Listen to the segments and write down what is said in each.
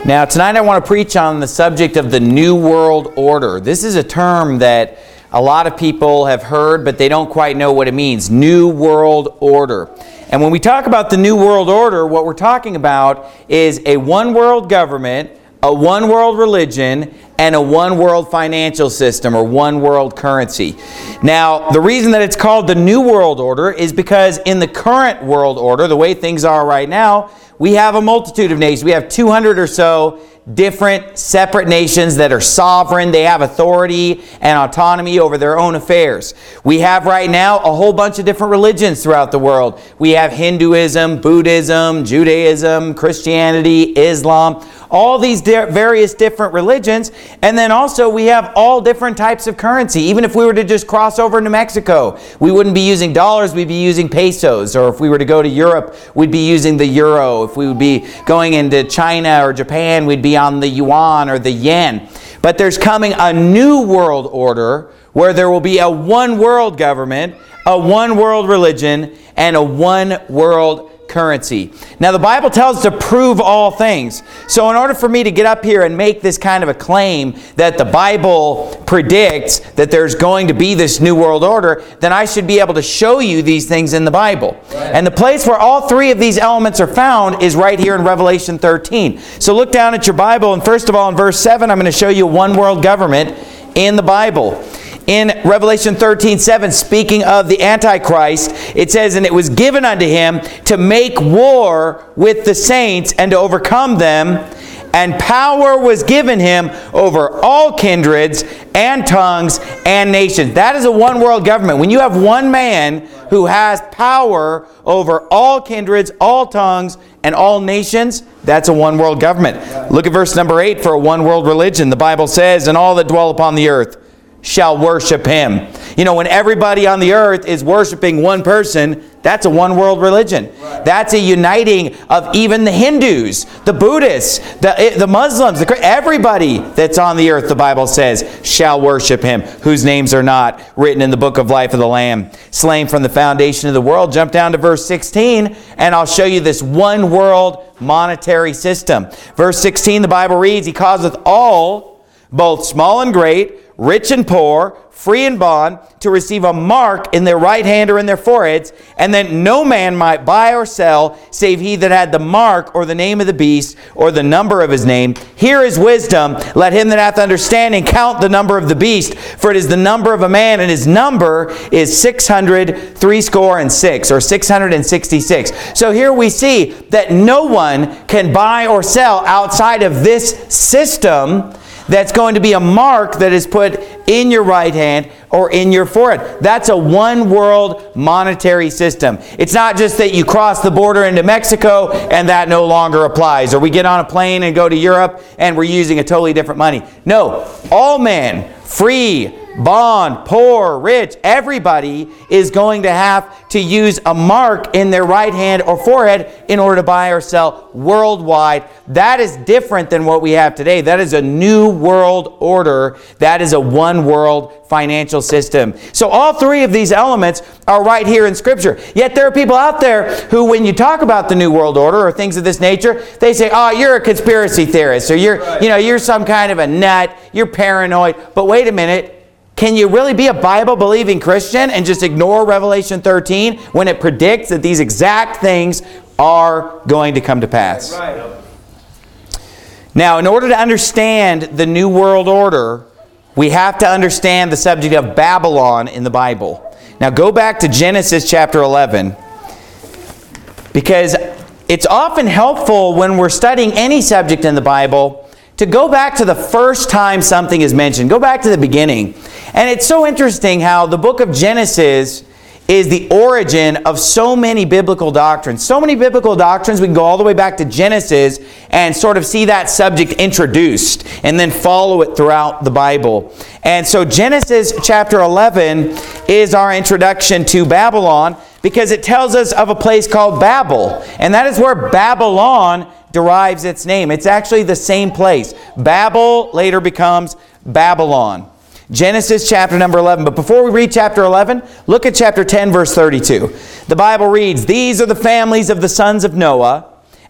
Now, tonight I want to preach on the subject of the New World Order. This is a term that a lot of people have heard, but they don't quite know what it means. New World Order. And when we talk about the New World Order, what we're talking about is a one world government, a one world religion, and a one world financial system or one world currency. Now, the reason that it's called the New World Order is because in the current world order, the way things are right now, we have a multitude of nations. We have 200 or so different separate nations that are sovereign. They have authority and autonomy over their own affairs. We have right now a whole bunch of different religions throughout the world. We have Hinduism, Buddhism, Judaism, Christianity, Islam, all these various different religions. And then also we have all different types of currency. Even if we were to just cross over to Mexico, we wouldn't be using dollars, we'd be using pesos. Or if we were to go to Europe, we'd be using the euro. If we would be going into China or Japan, we'd be on the yuan or the yen. But there's coming a new world order where there will be a one world government, a one world religion, and a one world currency. Now, the Bible tells us to prove all things. So in order for me to get up here and make this kind of a claim that the Bible predicts that there's going to be this new world order, then I should be able to show you these things in the Bible. Right. And the place where all three of these elements are found is right here in Revelation 13. So look down at your Bible, and first of all in verse 7, I'm going to show you a one world government in the Bible. In Revelation 13:7, speaking of the Antichrist, it says, "And it was given unto him to make war with the saints and to overcome them, and power was given him over all kindreds and tongues and nations." That is a one world government. When you have one man who has power over all kindreds, all tongues, and all nations, that's a one world government. Look at verse number 8 for a one world religion. The Bible says, "And all that dwell upon the earth shall worship him." You know, when everybody on the earth is worshiping one person, that's a one world religion. Right. That's a uniting of even the Hindus, the Buddhists, the Muslims, everybody that's on the earth, the Bible says, shall worship him, whose names are not written in the book of life of the Lamb, slain from the foundation of the world. Jump down to verse 16, and I'll show you this one world monetary system. Verse 16, the Bible reads, "He causeth all, both small and great, rich and poor, free and bond, to receive a mark in their right hand or in their foreheads, and that no man might buy or sell, save he that had the mark or the name of the beast or the number of his name. Here is wisdom. Let him that hath understanding count the number of the beast, for it is the number of a man, and his number is 666, or 666. So here we see that no one can buy or sell outside of this system. That's going to be a mark that is put in your right hand or in your forehead. That's a one world monetary system. It's not just that you cross the border into Mexico and that no longer applies. Or we get on a plane and go to Europe and we're using a totally different money. No, all men, free, bond, poor, rich, everybody is going to have to use a mark in their right hand or forehead in order to buy or sell worldwide. That is different than what we have today. That is a new world order. That is a one world financial system. So all three of these elements are right here in Scripture. Yet there are people out there who, when you talk about the new world order or things of this nature, they say, "Oh, you're a conspiracy theorist," or you're some kind of a nut, you're paranoid. But wait a minute. Can you really be a Bible-believing Christian and just ignore Revelation 13 when it predicts that these exact things are going to come to pass? Right. Now, in order to understand the New World Order, we have to understand the subject of Babylon in the Bible. Now, go back to Genesis chapter 11, because it's often helpful when we're studying any subject in the Bible to go back to the first time something is mentioned. Go back to the beginning. And it's so interesting how the book of Genesis is the origin of so many biblical doctrines. So many biblical doctrines, we can go all the way back to Genesis and sort of see that subject introduced and then follow it throughout the Bible. And so Genesis chapter 11 is our introduction to Babylon, because it tells us of a place called Babel. And that is where Babylon derives its name. It's actually the same place. Babel later becomes Babylon. Genesis chapter number 11. But before we read chapter 11, look at chapter 10, verse 32. The Bible reads, "These are the families of the sons of Noah,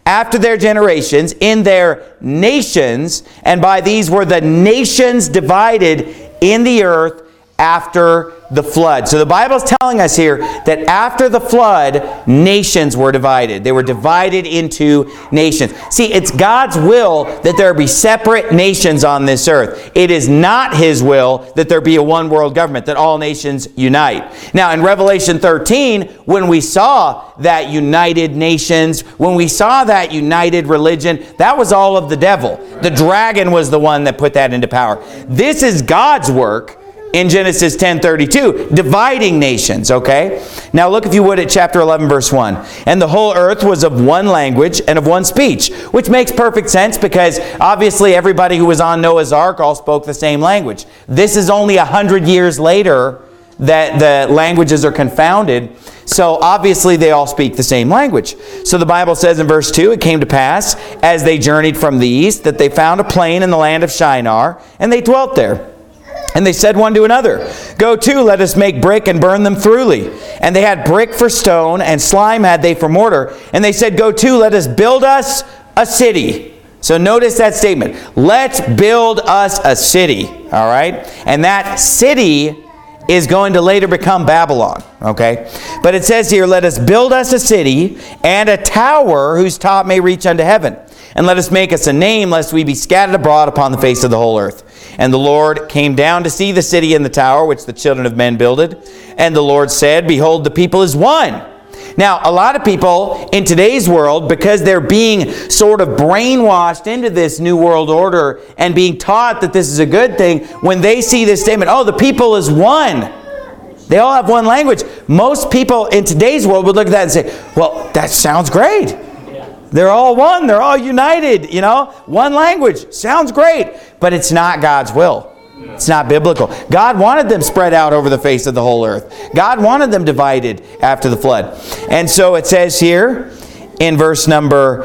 after their generations in their nations, and by these were the nations divided in the earth after the flood. So the Bible's telling us here that after the flood, nations were divided. They were divided into nations. See, it's God's will that there be separate nations on this earth. It is not His will that there be a one world government, that all nations unite. Now, in Revelation 13, when we saw that united nations, when we saw that united religion, that was all of the devil. The dragon was the one that put that into power. This is God's work in Genesis 10:32, dividing nations, okay? Now look, if you would, at chapter 11, verse 1. And the whole earth was of one language and of one speech, which makes perfect sense because obviously everybody who was on Noah's Ark all spoke the same language. This is only 100 years later that the languages are confounded. So obviously they all speak the same language. So the Bible says in verse 2, it came to pass, as they journeyed from the east, that they found a plain in the land of Shinar, and they dwelt there. And they said one to another, Go to, let us make brick and burn them thoroughly. And they had brick for stone, and slime had they for mortar. And they said, Go to, let us build us a city. So notice that statement. Let's build us a city. All right? And that city is going to later become Babylon. Okay? But it says here, Let us build us a city and a tower whose top may reach unto heaven. And let us make us a name, lest we be scattered abroad upon the face of the whole earth. And the Lord came down to see the city and the tower, which the children of men builded. And the Lord said, Behold, the people is one. Now, a lot of people in today's world, because they're being sort of brainwashed into this new world order and being taught that this is a good thing, when they see this statement, oh, the people is one. They all have one language. Most people in today's world would look at that and say, well, that sounds great. They're all one. They're all united, you know. One language. Sounds great. But it's not God's will. It's not biblical. God wanted them spread out over the face of the whole earth. God wanted them divided after the flood. And so it says here in verse number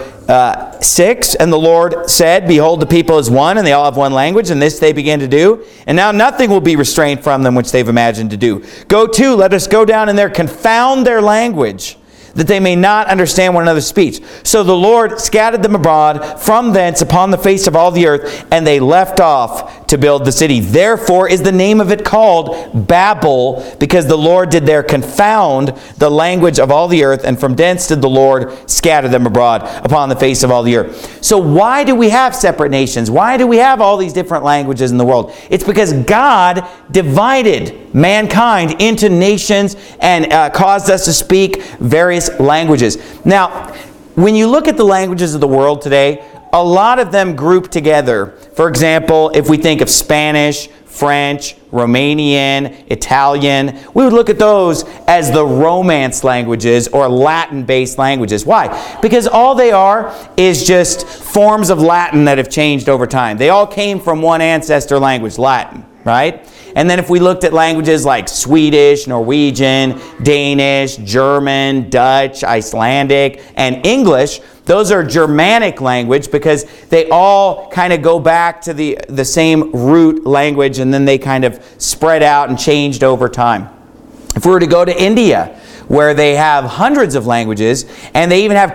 6, And the Lord said, Behold, the people is one, and they all have one language, and this they begin to do. And now nothing will be restrained from them which they've imagined to do. Go to, let us go down in there, confound their language, that they may not understand one another's speech. So the Lord scattered them abroad from thence upon the face of all the earth, and they left off to build the city. Therefore is the name of it called Babel, because the Lord did there confound the language of all the earth, and from thence did the Lord scatter them abroad upon the face of all the earth. So why do we have separate nations? Why do we have all these different languages in the world? It's because God divided mankind into nations and caused us to speak various languages. Now, when you look at the languages of the world today, a lot of them group together. For example, if we think of Spanish, French, Romanian, Italian, we would look at those as the Romance languages or Latin-based languages. Why? Because all they are is just forms of Latin that have changed over time. They all came from one ancestor language, Latin, right? And then if we looked at languages like Swedish, Norwegian, Danish, German, Dutch, Icelandic, and English, those are Germanic language because they all kind of go back to the same root language, and then they kind of spread out and changed over time. If we were to go to India, where they have hundreds of languages, and they even have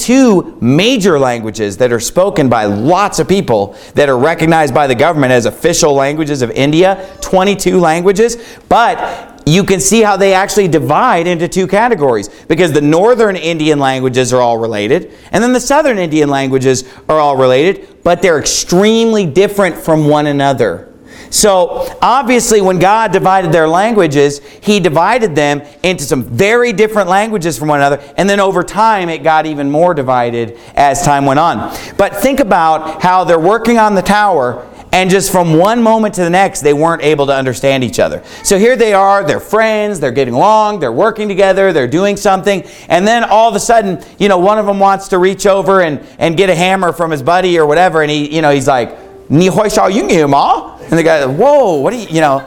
22 major languages that are spoken by lots of people that are recognized by the government as official languages of India, 22 languages, but you can see how they actually divide into two categories, because the northern Indian languages are all related, and then the southern Indian languages are all related, but they're extremely different from one another. So, obviously, when God divided their languages, He divided them into some very different languages from one another, and then over time, it got even more divided as time went on. But think about how they're working on the tower, and just from one moment to the next, they weren't able to understand each other. So here they are, they're friends, they're getting along, they're working together, they're doing something, and then all of a sudden, one of them wants to reach over and get a hammer from his buddy or whatever, and he's like, "Ni hui shao yun ma?" And the guy, "Whoa, what are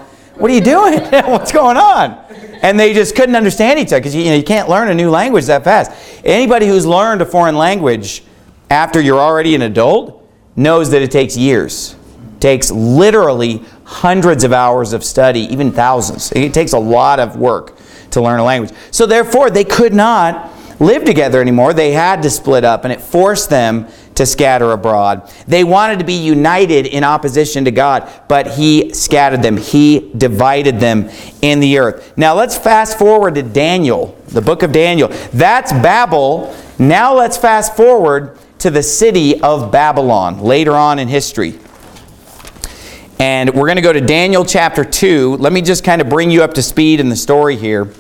you doing? What's going on?" And they just couldn't understand each other because you can't learn a new language that fast. Anybody who's learned a foreign language after you're already an adult knows that it takes years. It takes literally hundreds of hours of study, even thousands. It takes a lot of work to learn a language. So therefore, they could not live together anymore. They had to split up, and it forced them to scatter abroad. They wanted to be united in opposition to God, but He scattered them. He divided them in the earth. Now let's fast forward to Daniel, the book of Daniel. That's Babel. Now let's fast forward to the city of Babylon later on in history. And we're going to go to Daniel chapter 2. Let me just kind of bring you up to speed in the story here.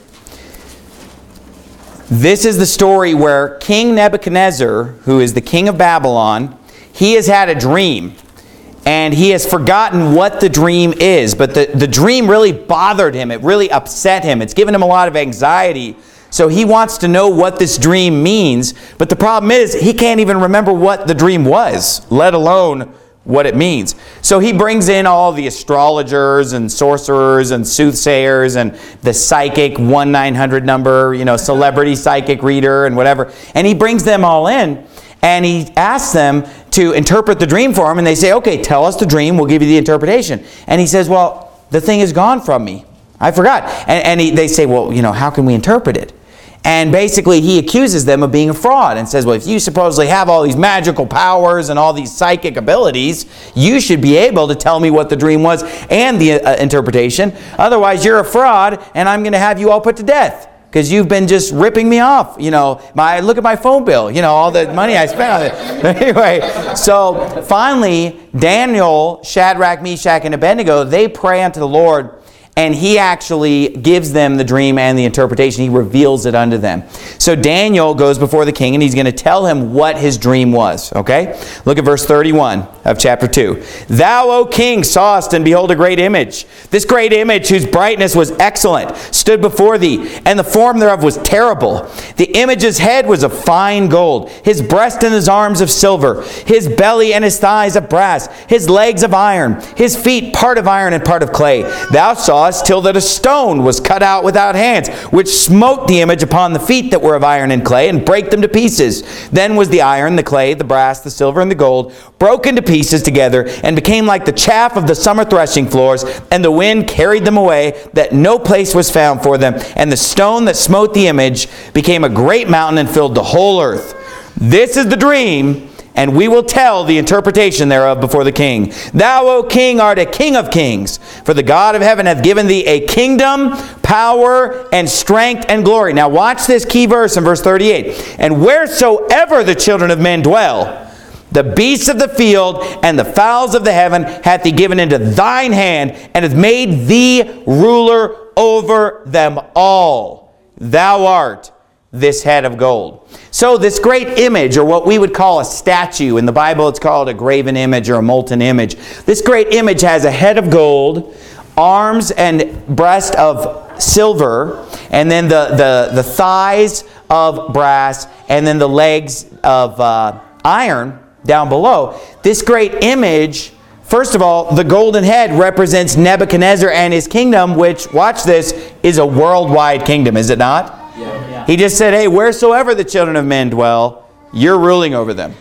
This is the story where King Nebuchadnezzar, who is the king of Babylon, he has had a dream. And he has forgotten what the dream is. But the dream really bothered him. It really upset him. It's given him a lot of anxiety. So he wants to know what this dream means. But the problem is, he can't even remember what the dream was, let alone what it means. So he brings in all the astrologers and sorcerers and soothsayers and the psychic 1-900 number, celebrity psychic reader and whatever. And he brings them all in and he asks them to interpret the dream for him. And they say, okay, tell us the dream. We'll give you the interpretation. And he says, well, the thing is gone from me. I forgot. And they say, well, how can we interpret it? And basically he accuses them of being a fraud and says, well, if you supposedly have all these magical powers and all these psychic abilities, you should be able to tell me what the dream was and the interpretation. Otherwise, you're a fraud and I'm going to have you all put to death because you've been just ripping me off. Look at my phone bill, all the money I spent on it. But anyway, so finally, Daniel, Shadrach, Meshach, and Abednego, they pray unto the Lord. And he actually gives them the dream and the interpretation. He reveals it unto them. So Daniel goes before the king and he's going to tell him what his dream was. Okay? Look at verse 31 of chapter 2. Thou, O king, sawest, and behold a great image. This great image, whose brightness was excellent, stood before thee, and the form thereof was terrible. The image's head was of fine gold, his breast and his arms of silver, his belly and his thighs of brass, his legs of iron, his feet part of iron and part of clay. Thou sawest till that a stone was cut out without hands, which smote the image upon the feet that were of iron and clay, and brake them to pieces. Then was the iron, the clay, the brass, the silver, and the gold broken to pieces together, and became like the chaff of the summer threshing floors, and the wind carried them away, that no place was found for them. And the stone that smote the image became a great mountain and filled the whole earth. This is the dream, and we will tell the interpretation thereof before the king. Thou, O king, art a king of kings, for the God of heaven hath given thee a kingdom, power, and strength, and glory. Now watch this key verse in verse 38. And wheresoever the children of men dwell, the beasts of the field and the fowls of the heaven hath he given into thine hand, and hath made thee ruler over them all. Thou art this head of gold. So this great image, or what we would call a statue, in the Bible it's called a graven image or a molten image. This great image has a head of gold, arms and breast of silver, and then the thighs of brass, and then the legs of iron down below. This great image, first of all, the golden head represents Nebuchadnezzar and his kingdom, which, watch this, is a worldwide kingdom, is it not? Yeah. He just said, hey, wheresoever the children of men dwell, you're ruling over them.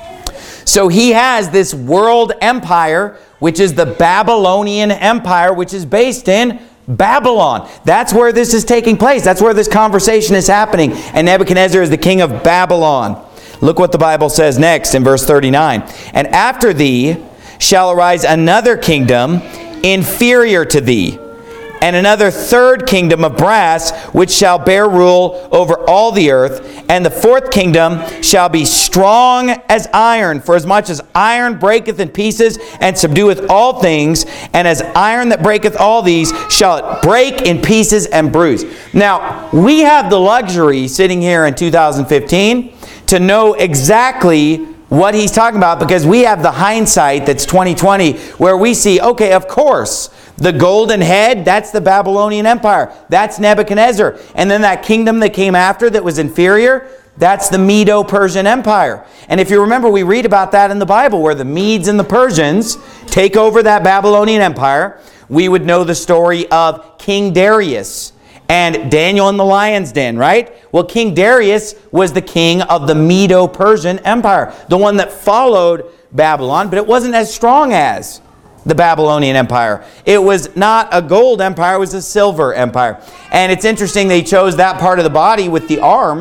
So he has this world empire, which is the Babylonian Empire, which is based in Babylon. That's where this is taking place. That's where this conversation is happening. And Nebuchadnezzar is the king of Babylon. Look what the Bible says next in verse 39. And after thee shall arise another kingdom inferior to thee, and another third kingdom of brass, which shall bear rule over all the earth. And the fourth kingdom shall be strong as iron, for as much as iron breaketh in pieces and subdueth all things, and as iron that breaketh all these shall it break in pieces and bruise. Now, we have the luxury sitting here in 2015 to know exactly what he's talking about, because we have the hindsight that's 2020, where we see, okay, of course, the golden head, that's the Babylonian Empire. That's Nebuchadnezzar. And then that kingdom that came after that was inferior, that's the Medo-Persian Empire. And if you remember, we read about that in the Bible, where the Medes and the Persians take over that Babylonian Empire. We would know the story of King Darius and Daniel in the lion's den, right? Well, King Darius was the king of the Medo-Persian Empire, the one that followed Babylon, but it wasn't as strong as the Babylonian Empire. It was not a gold empire, it was a silver empire. And it's interesting they chose that part of the body with the arms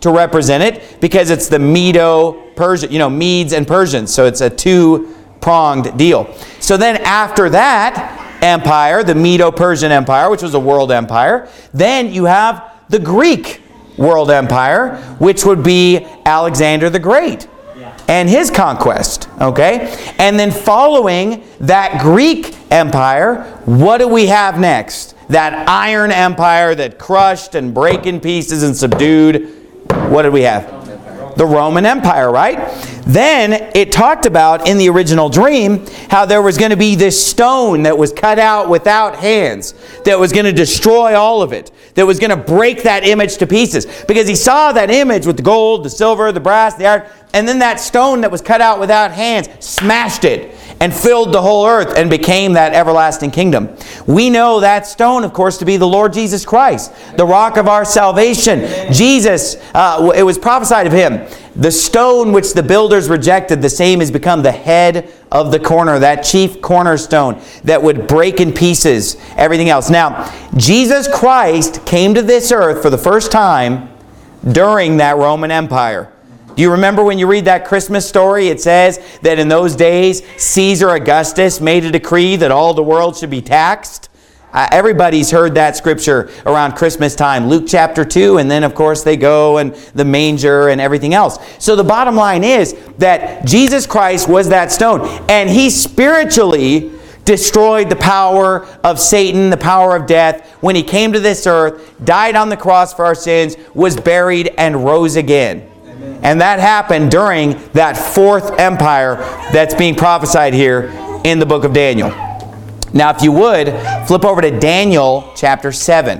to represent it because it's the Medo-Persian, Medes and Persians. So it's a two-pronged deal. So then after that empire, the Medo-Persian Empire, which was a world empire, then you have the Greek world empire, which would be Alexander the Great and his conquest, okay? And then following that Greek empire, what do we have next? That iron empire that crushed and broke in pieces and subdued. What did we have? The Roman Empire, right? Then it talked about in the original dream how there was going to be this stone that was cut out without hands that was going to destroy all of it, that was going to break that image to pieces. Because he saw that image with the gold, the silver, the brass, the iron, and then that stone that was cut out without hands smashed it and filled the whole earth and became that everlasting kingdom. We know that stone, of course, to be the Lord Jesus Christ, the rock of our salvation. Jesus, it was prophesied of him. The stone which the builders rejected, the same has become the head of the corner, that chief cornerstone that would break in pieces everything else. Now, Jesus Christ came to this earth for the first time during that Roman Empire. Do you remember when you read that Christmas story? It says that in those days, Caesar Augustus made a decree that all the world should be taxed. Everybody's heard that scripture around Christmas time. Luke chapter 2, and then of course they go and the manger and everything else. So the bottom line is that Jesus Christ was that stone. And he spiritually destroyed the power of Satan, the power of death, when he came to this earth, died on the cross for our sins, was buried, and rose again. And that happened during that fourth empire that's being prophesied here in the book of Daniel. Now, if you would, flip over to Daniel chapter 7.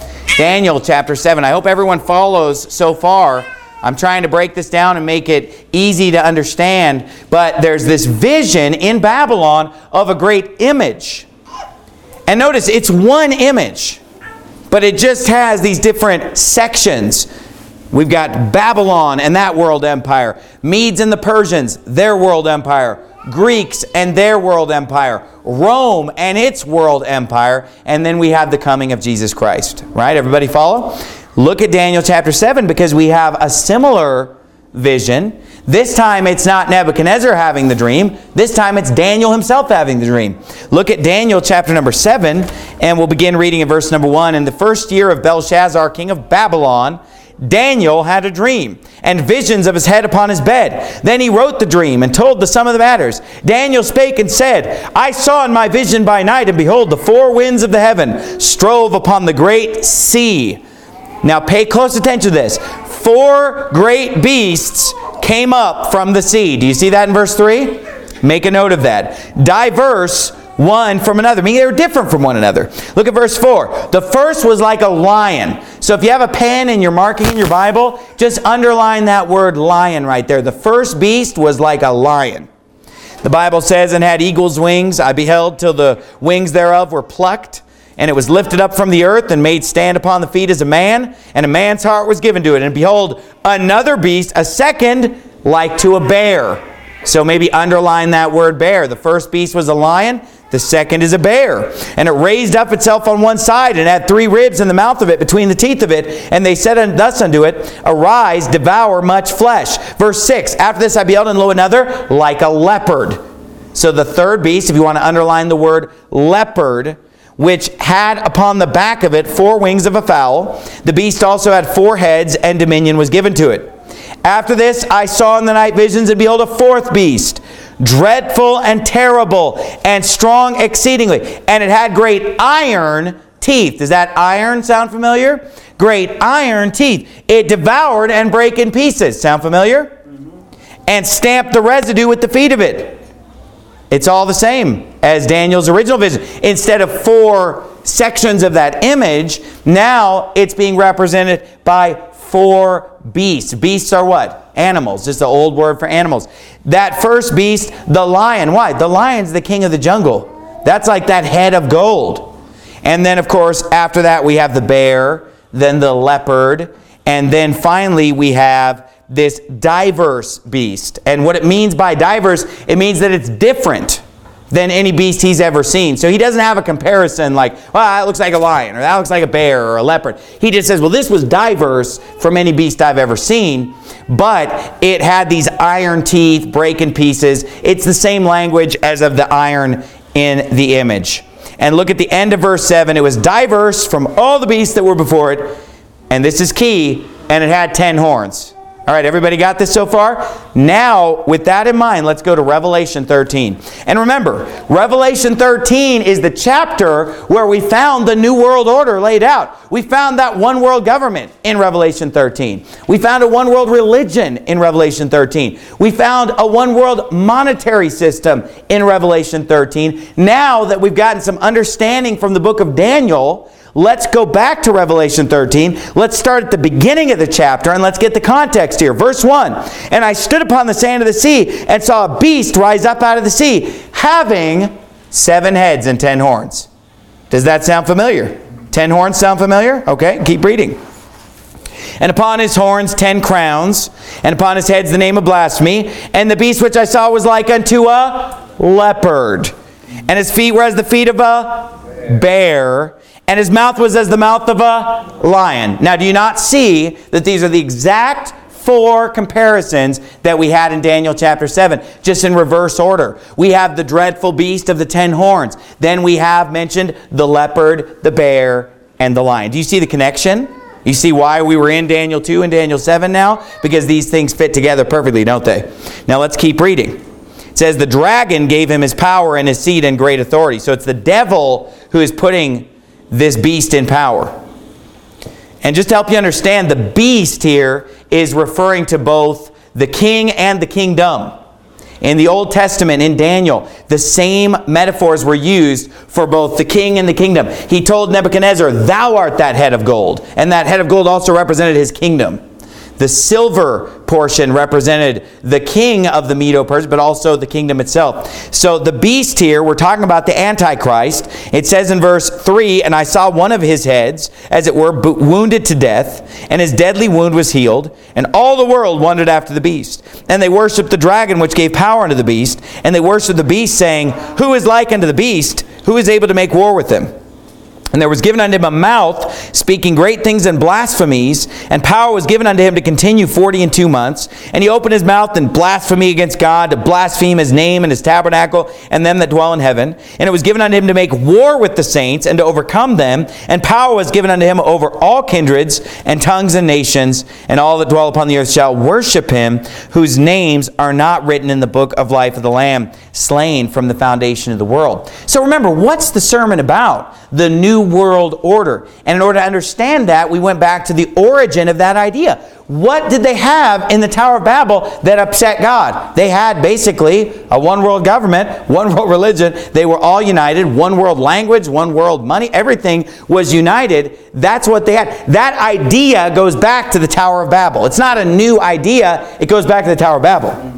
Daniel chapter 7. I hope everyone follows so far. I'm trying to break this down and make it easy to understand. But there's this vision in Babylon of a great image. And notice, it's one image, but it just has these different sections. We've got Babylon and that world empire. Medes and the Persians, their world empire. Greeks and their world empire. Rome and its world empire. And then we have the coming of Jesus Christ. Right? Everybody follow? Look at Daniel chapter 7 because we have a similar vision. This time it's not Nebuchadnezzar having the dream. This time it's Daniel himself having the dream. Look at Daniel chapter number 7 and we'll begin reading in verse number 1. In the first year of Belshazzar, king of Babylon, Daniel had a dream, and visions of his head upon his bed. Then he wrote the dream, and told the sum of the matters. Daniel spake and said, I saw in my vision by night, and behold, the four winds of the heaven strove upon the great sea. Now pay close attention to this. Four great beasts came up from the sea. Do you see that in verse 3? Make a note of that. Diverse one from another, meaning they were different from one another. Look at verse 4. The first was like a lion. So if you have a pen and you're marking in your Bible, just underline that word lion right there. The first beast was like a lion. The Bible says, and had eagle's wings. I beheld till the wings thereof were plucked. And it was lifted up from the earth and made stand upon the feet as a man. And a man's heart was given to it. And behold, another beast, a second, like to a bear. So maybe underline that word bear. The first beast was a lion. The second is a bear. And it raised up itself on one side, and had three ribs in the mouth of it, between the teeth of it. And they said thus unto it, Arise, devour much flesh. Verse 6, After this I beheld, and lo, another, like a leopard. So the third beast, if you want to underline the word leopard, which had upon the back of it four wings of a fowl. The beast also had four heads, and dominion was given to it. After this I saw in the night visions, and behold, a fourth beast, dreadful and terrible, and strong exceedingly. And it had great iron teeth. Does that iron sound familiar? Great iron teeth. It devoured and brake in pieces. Sound familiar? And stamped the residue with the feet of it. It's all the same as Daniel's original vision. Instead of four sections of that image, now it's being represented by four beasts. Beasts are what? Animals. Just the old word for animals. That first beast, the lion. Why? The lion's the king of the jungle. That's like that head of gold. And then, of course, after that we have the bear, then the leopard, and then finally we have this diverse beast. And what it means by diverse, it means that it's different than any beast he's ever seen. So he doesn't have a comparison like, well, that looks like a lion, or that looks like a bear, or a leopard. He just says, well, this was diverse from any beast I've ever seen, but it had these iron teeth, breaking pieces. It's the same language as of the iron in the image. And look at the end of verse 7. It was diverse from all the beasts that were before it, and this is key, and it had 10 horns. All right, everybody got this so far? Now, with that in mind, let's go to Revelation 13. And remember, Revelation 13 is the chapter where we found the New World Order laid out. We found that one world government in Revelation 13. We found a one world religion in Revelation 13. We found a one world monetary system in Revelation 13. Now that we've gotten some understanding from the book of Daniel, let's go back to Revelation 13. Let's start at the beginning of the chapter and let's get the context here. Verse 1. And I stood upon the sand of the sea and saw a beast rise up out of the sea, having 7 heads and 10 horns. Does that sound familiar? 10 horns sound familiar? Okay, keep reading. And upon his horns 10 crowns, and upon his heads the name of blasphemy. And the beast which I saw was like unto a leopard, and his feet were as the feet of a bear, and his mouth was as the mouth of a lion. Now, do you not see that these are the exact 4 comparisons that we had in Daniel chapter 7, just in reverse order? We have the dreadful beast of the 10 horns. Then we have mentioned the leopard, the bear, and the lion. Do you see the connection? You see why we were in Daniel 2 and Daniel 7 now? Because these things fit together perfectly, don't they? Now, let's keep reading. It says, the dragon gave him his power and his seat and great authority. So it's the devil who is putting this beast in power. And just to help you understand, the beast here is referring to both the king and the kingdom. In the Old Testament, in Daniel, the same metaphors were used for both the king and the kingdom. He told Nebuchadnezzar, thou art that head of gold. And that head of gold also represented his kingdom. The silver portion represented the king of the Medo-Persians, but also the kingdom itself. So the beast here, we're talking about the Antichrist. It says in verse 3, and I saw one of his heads, as it were, wounded to death, and his deadly wound was healed, and all the world wondered after the beast. And they worshipped the dragon, which gave power unto the beast, and they worshipped the beast, saying, who is like unto the beast? Who is able to make war with him? And there was given unto him a mouth, speaking great things and blasphemies, and power was given unto him to continue 42 months. And he opened his mouth in blasphemy against God, to blaspheme his name and his tabernacle, and them that dwell in heaven. And it was given unto him to make war with the saints, and to overcome them. And power was given unto him over all kindreds, and tongues, and nations. And all that dwell upon the earth shall worship him, whose names are not written in the book of life of the Lamb, slain from the foundation of the world. So remember, what's the sermon about? The New World Order. And in order to understand that, we went back to the origin of that idea. What did they have in the Tower of Babel that upset God? They had basically a one world government, one world religion. They were all united. One world language, one world money. Everything was united. That's what they had. That idea goes back to the Tower of Babel. It's not a new idea. It goes back to the Tower of Babel.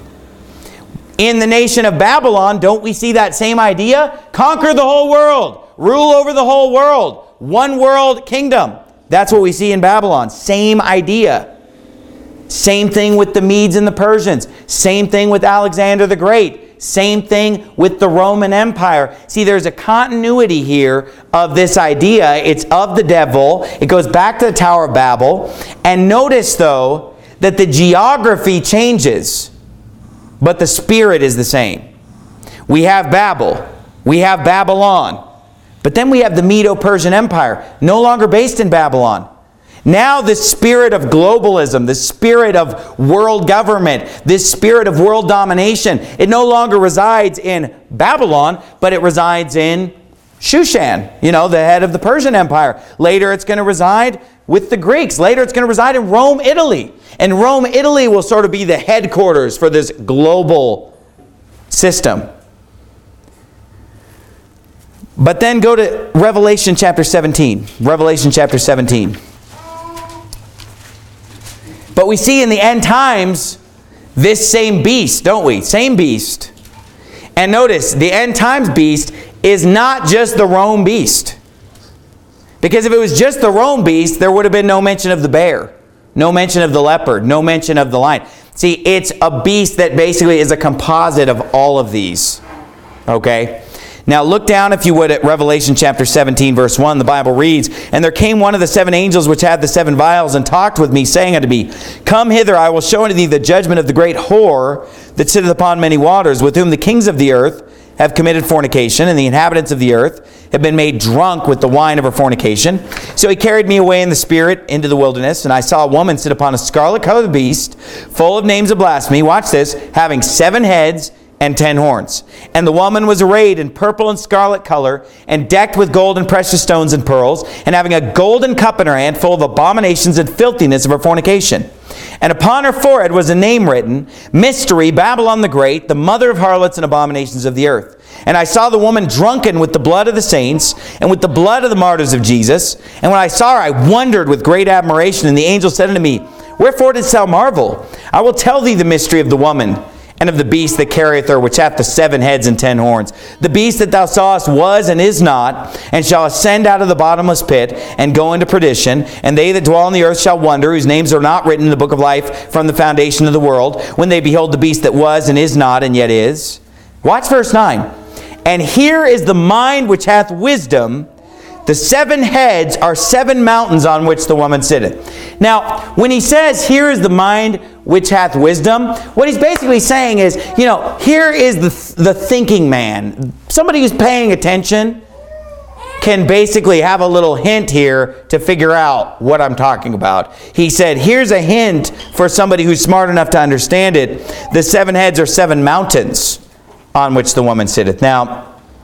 In the nation of Babylon, don't we see that same idea? Conquer the whole world. Rule over the whole world. One world kingdom. That's what we see in Babylon. Same idea. Same thing with the Medes and the Persians. Same thing with Alexander the Great. Same thing with the Roman Empire. See, there's a continuity here of this idea. It's of the devil. It goes back to the Tower of Babel. And notice, though, that the geography changes, but the spirit is the same. We have Babel. We have Babylon. But then we have the Medo-Persian Empire, no longer based in Babylon. Now this spirit of globalism, this spirit of world government, this spirit of world domination, it no longer resides in Babylon, but it resides in Shushan, the head of the Persian Empire. Later it's going to reside with the Greeks. Later it's going to reside in Rome, Italy. And Rome, Italy will sort of be the headquarters for this global system. But then go to Revelation chapter 17. Revelation chapter 17. But we see in the end times this same beast, don't we? Same beast. And notice, the end times beast is not just the Rome beast. Because if it was just the Rome beast, there would have been no mention of the bear. No mention of the leopard. No mention of the lion. See, it's a beast that basically is a composite of all of these. Okay? Now look down, if you would, at Revelation chapter 17, verse 1. The Bible reads, "And there came one of the seven angels which had the seven vials, and talked with me, saying unto me, Come hither, I will show unto thee the judgment of the great whore that sitteth upon many waters, with whom the kings of the earth have committed fornication, and the inhabitants of the earth have been made drunk with the wine of her fornication. So he carried me away in the spirit into the wilderness, and I saw a woman sit upon a scarlet-colored beast, full of names of blasphemy," watch this, "having 7 heads and 10 horns. And the woman was arrayed in purple and scarlet color, and decked with gold and precious stones and pearls, and having a golden cup in her hand, full of abominations and filthiness of her fornication. And upon her forehead was a name written, Mystery, Babylon the Great, the mother of harlots and abominations of the earth. And I saw the woman drunken with the blood of the saints, and with the blood of the martyrs of Jesus. And when I saw her, I wondered with great admiration. And the angel said unto me, Wherefore didst thou marvel? I will tell thee the mystery of the woman, and of the beast that carrieth her, which hath the 7 heads and 10 horns. The beast that thou sawest was and is not, and shall ascend out of the bottomless pit, and go into perdition. And they that dwell on the earth shall wonder, whose names are not written in the book of life from the foundation of the world, when they behold the beast that was and is not and yet is." Watch verse 9. "And here is the mind which hath wisdom. The 7 heads are 7 mountains on which the woman sitteth." Now, when he says, "Here is the mind which hath wisdom," what he's basically saying is, here is the thinking man. Somebody who's paying attention can basically have a little hint here to figure out what I'm talking about. He said, here's a hint for somebody who's smart enough to understand it. The 7 heads are 7 mountains on which the woman sitteth. Now,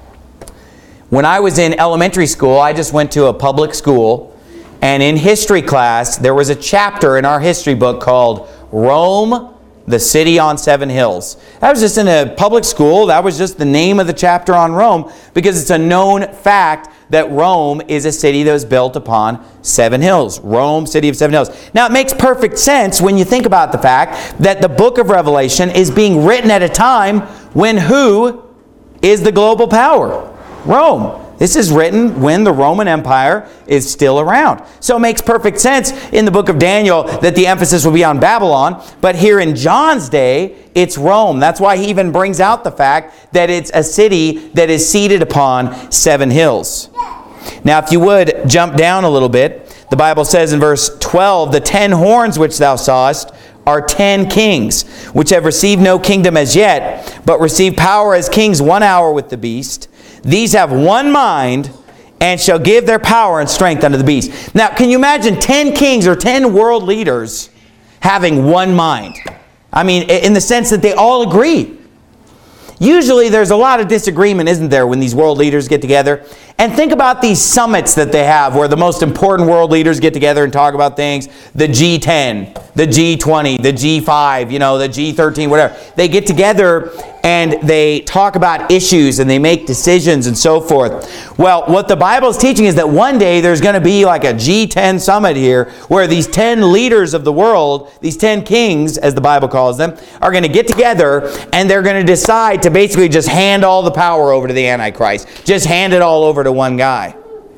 when I was in elementary school, I just went to a public school, and in history class, there was a chapter in our history book called Rome, the City on 7 Hills. That was just in a public school. That was just the name of the chapter on Rome, because it's a known fact that Rome is a city that was built upon 7 hills. Rome, city of 7 hills. Now, it makes perfect sense when you think about the fact that the book of Revelation is being written at a time when who is the global power? Rome. This is written when the Roman Empire is still around. So it makes perfect sense in the book of Daniel that the emphasis will be on Babylon. But here in John's day, it's Rome. That's why he even brings out the fact that it's a city that is seated upon 7 hills. Now, if you would jump down a little bit, the Bible says in verse 12, "The 10 horns which thou sawest are 10 kings, which have received no kingdom as yet, but receive power as kings 1 hour with the beast. These have one mind, and shall give their power and strength unto the beast." Now, can you imagine 10 kings or 10 world leaders having one mind? I mean, in the sense that they all agree. Usually there's a lot of disagreement, isn't there, when these world leaders get together? And think about these summits that they have where the most important world leaders get together and talk about things. The G10, the G20, the G5, the G13, whatever. They get together and they talk about issues and they make decisions and so forth. Well, what the Bible is teaching is that one day there's going to be like a G10 summit here where these 10 leaders of the world, these 10 kings, as the Bible calls them, are going to get together and they're going to decide to basically just hand all the power over to the Antichrist. Just hand it all over to one guy.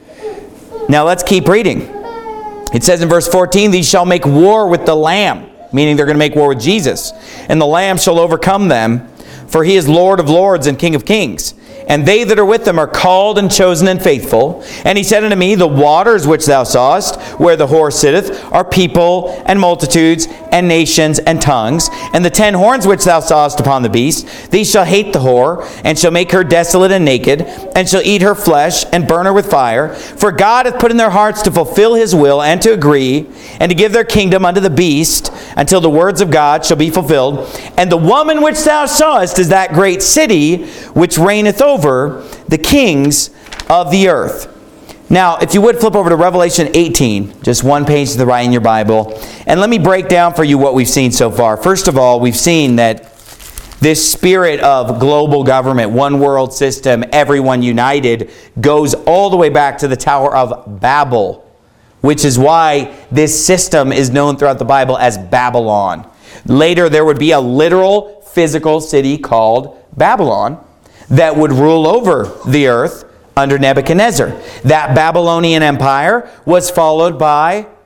Now let's keep reading. It says in verse 14, "These shall make war with the Lamb," meaning they're going to make war with Jesus. "And the Lamb shall overcome them, for he is Lord of lords and King of kings. And they that are with them are called and chosen and faithful. And he said unto me, The waters which thou sawest, where the whore sitteth, are people and multitudes and nations and tongues. And the 10 horns which thou sawest upon the beast, these shall hate the whore, and shall make her desolate and naked, and shall eat her flesh, and burn her with fire. For God hath put in their hearts to fulfill his will, and to agree, and to give their kingdom unto the beast, until the words of God shall be fulfilled. And the woman which thou sawest is that great city, which reigneth over the kings of the earth." Now, if you would flip over to Revelation 18, just one page to the right in your Bible, and let me break down for you what we've seen so far. First of all, we've seen that this spirit of global government, one world system, everyone united, goes all the way back to the Tower of Babel, which is why this system is known throughout the Bible as Babylon. Later, there would be a literal physical city called Babylon that would rule over the earth under Nebuchadnezzar. That Babylonian Empire was followed by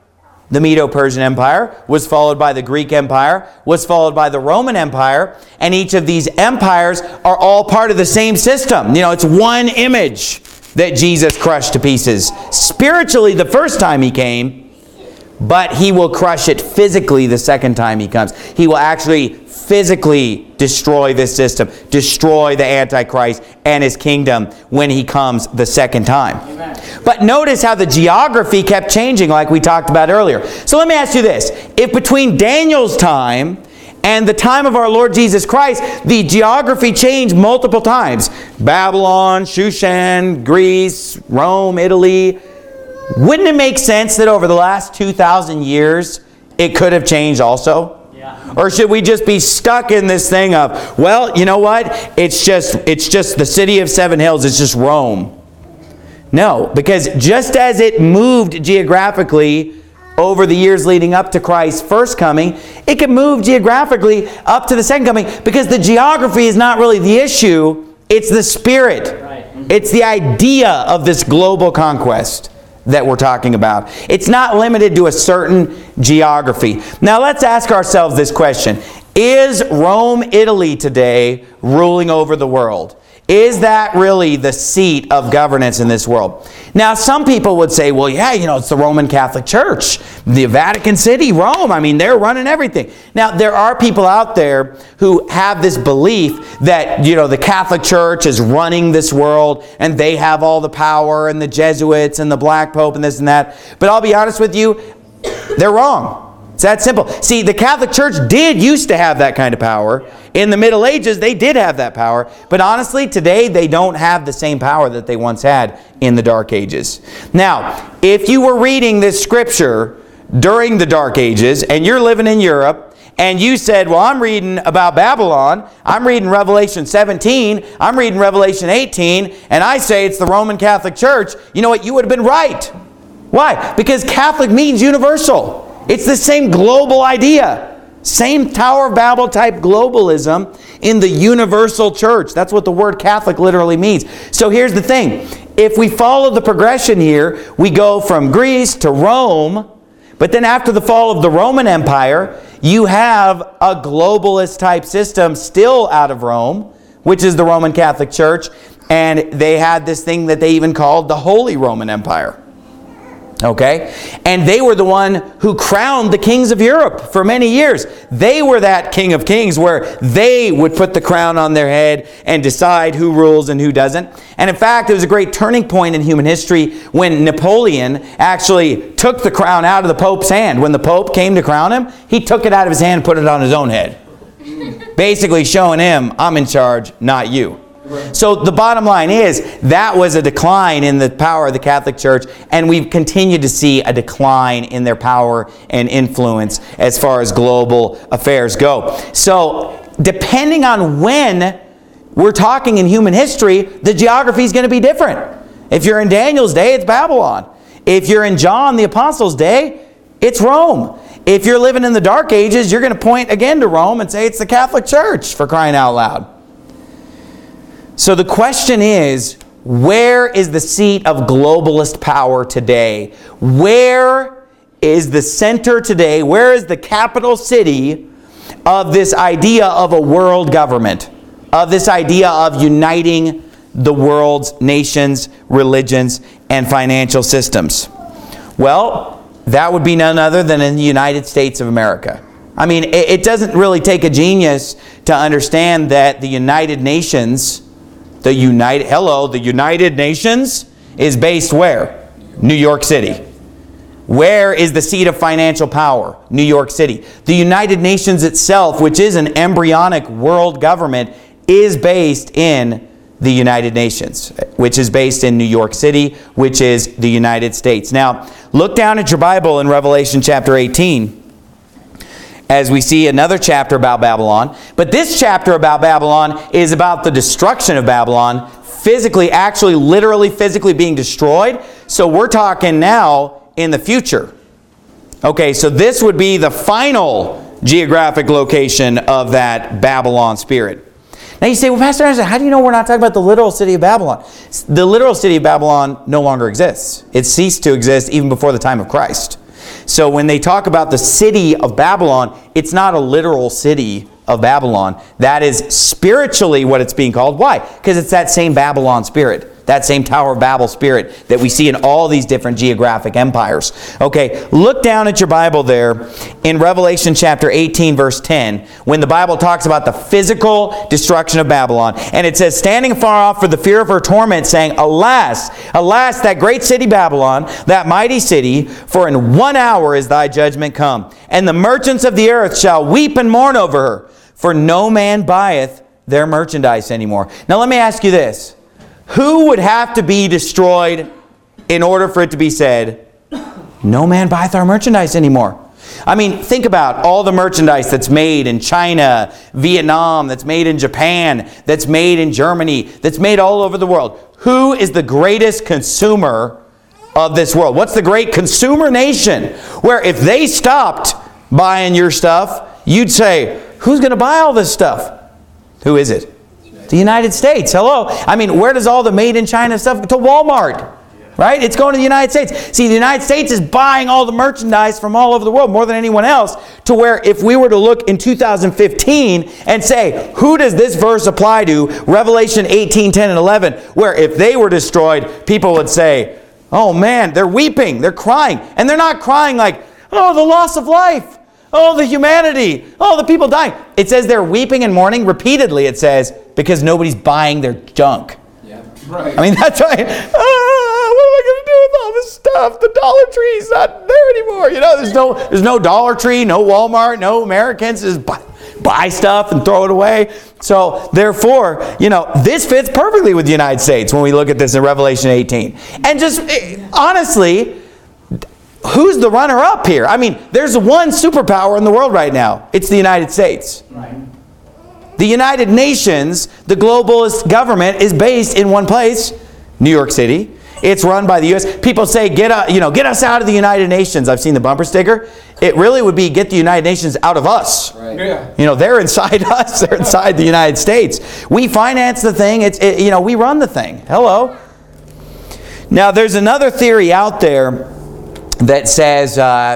The Medo-Persian Empire was followed by the Greek Empire, was followed by the Roman Empire, and each of these empires are all part of the same system. You know, it's one image that Jesus crushed to pieces. Spiritually, the first time he came, but he will crush it physically the second time he comes. He will actually physically destroy this system, destroy the Antichrist and his kingdom when he comes the second time. Amen. But notice how the geography kept changing like we talked about earlier. So let me ask you this. If between Daniel's time and the time of our Lord Jesus Christ, the geography changed multiple times, Babylon, Shushan, Greece, Rome, Italy, wouldn't it make sense that over the last 2,000 years it could have changed also? Yeah. Or should we just be stuck in this thing of, well, you know what? It's just the city of Seven Hills. It's just Rome. No, because just as it moved geographically over the years leading up to Christ's first coming, it could move geographically up to the second coming, because the geography is not really the issue. It's the spirit. Right. It's the idea of this global conquest that we're talking about. It's not limited to a certain geography. Now let's ask ourselves this question. Is Rome, Italy today ruling over the world? Is that really the seat of governance in this world? Now some people would say, well, yeah, you know, it's the Roman Catholic Church, the Vatican City, Rome. I mean, they're running everything. Now there are people out there who have this belief that, you know, the Catholic Church is running this world and they have all the power, and the Jesuits and the Black Pope and this and that. But I'll be honest with you, they're wrong. It's that simple. See, the Catholic Church did used to have that kind of power. In the Middle Ages, they did have that power. But honestly, today, they don't have the same power that they once had in the Dark Ages. Now, if you were reading this scripture during the Dark Ages, and you're living in Europe, and you said, well, I'm reading about Babylon, I'm reading Revelation 17, I'm reading Revelation 18, and I say it's the Roman Catholic Church, you know what? You would have been right. Why? Because Catholic means universal. It's the same global idea. Same Tower of Babel type globalism in the universal church. That's what the word Catholic literally means. So here's the thing. If we follow the progression here, we go from Greece to Rome, but then after the fall of the Roman Empire, you have a globalist type system still out of Rome, which is the Roman Catholic Church, and they had this thing that they even called the Holy Roman Empire. Okay? And they were the one who crowned the kings of Europe for many years. They were that king of kings where they would put the crown on their head and decide who rules and who doesn't. And in fact, it was a great turning point in human history when Napoleon actually took the crown out of the Pope's hand. When the Pope came to crown him, he took it out of his hand and put it on his own head. Basically showing him, I'm in charge, not you. So the bottom line is that was a decline in the power of the Catholic Church, and we've continued to see a decline in their power and influence as far as global affairs go. So depending on when we're talking in human history, the geography is going to be different. If you're in Daniel's day, it's Babylon. If you're in John the Apostle's day, it's Rome. If you're living in the Dark Ages, you're going to point again to Rome and say it's the Catholic Church, for crying out loud. So the question is, where is the seat of globalist power today? Where is the center today? Where is the capital city of this idea of a world government? Of this idea of uniting the world's nations, religions, and financial systems? Well, that would be none other than in the United States of America. I mean, it doesn't really take a genius to understand that the United Nations... The United Nations is based where? New York City. Where is the seat of financial power? New York City. The United Nations itself, which is an embryonic world government, is based in the United Nations, which is based in New York City, which is the United States. Now, look down at your Bible in Revelation chapter 18. As we see another chapter about Babylon. But this chapter about Babylon is about the destruction of Babylon, literally physically being destroyed. So we're talking now in the future. Okay, so this would be the final geographic location of that Babylon spirit. Now you say, well, Pastor Anderson, how do you know we're not talking about the literal city of Babylon? The literal city of Babylon no longer exists. It ceased to exist even before the time of Christ. So when they talk about the city of Babylon, it's not a literal city of Babylon. That is spiritually what it's being called. Why? Because it's that same Babylon spirit, that same Tower of Babel spirit that we see in all these different geographic empires. Okay, look down at your Bible there in Revelation chapter 18, verse 10, when the Bible talks about the physical destruction of Babylon. And it says, standing far off for the fear of her torment, saying, Alas, alas, that great city Babylon, that mighty city, for in 1 hour is thy judgment come. And the merchants of the earth shall weep and mourn over her, for no man buyeth their merchandise anymore. Now let me ask you this. Who would have to be destroyed in order for it to be said, no man buyeth our merchandise anymore? I mean, think about all the merchandise that's made in China, Vietnam, that's made in Japan, that's made in Germany, that's made all over the world. Who is the greatest consumer of this world? What's the great consumer nation where if they stopped buying your stuff, you'd say, who's going to buy all this stuff? Who is it? The United States. Hello. I mean, where does all the made in China stuff go? To Walmart. Right? It's going to the United States. See, the United States is buying all the merchandise from all over the world more than anyone else, to where if we were to look in 2015 and say, who does this verse apply to? Revelation 18, 10, and 11, where if they were destroyed, people would say, oh man, they're weeping, they're crying. And they're not crying like, oh, the loss of life. Oh, the humanity. Oh, the people dying. It says they're weeping and mourning repeatedly, it says, because nobody's buying their junk. Yeah, right. I mean, that's right. What am I going to do with all this stuff? The Dollar Tree's not there anymore. You know, there's no Dollar Tree, no Walmart, no Americans. Just buy stuff and throw it away. So, therefore, you know, this fits perfectly with the United States when we look at this in Revelation 18. And just, honestly, who's the runner-up here? I mean, there's one superpower in the world right now. It's the United States. Right. The United Nations, the globalist government, is based in one place, New York City. It's run by the U.S. People say, get us out of the United Nations. I've seen the bumper sticker. It really would be, get the United Nations out of us. Right. Yeah. You know, they're inside us. They're inside the United States. We finance the thing. We run the thing. Hello. Now, there's another theory out there that says,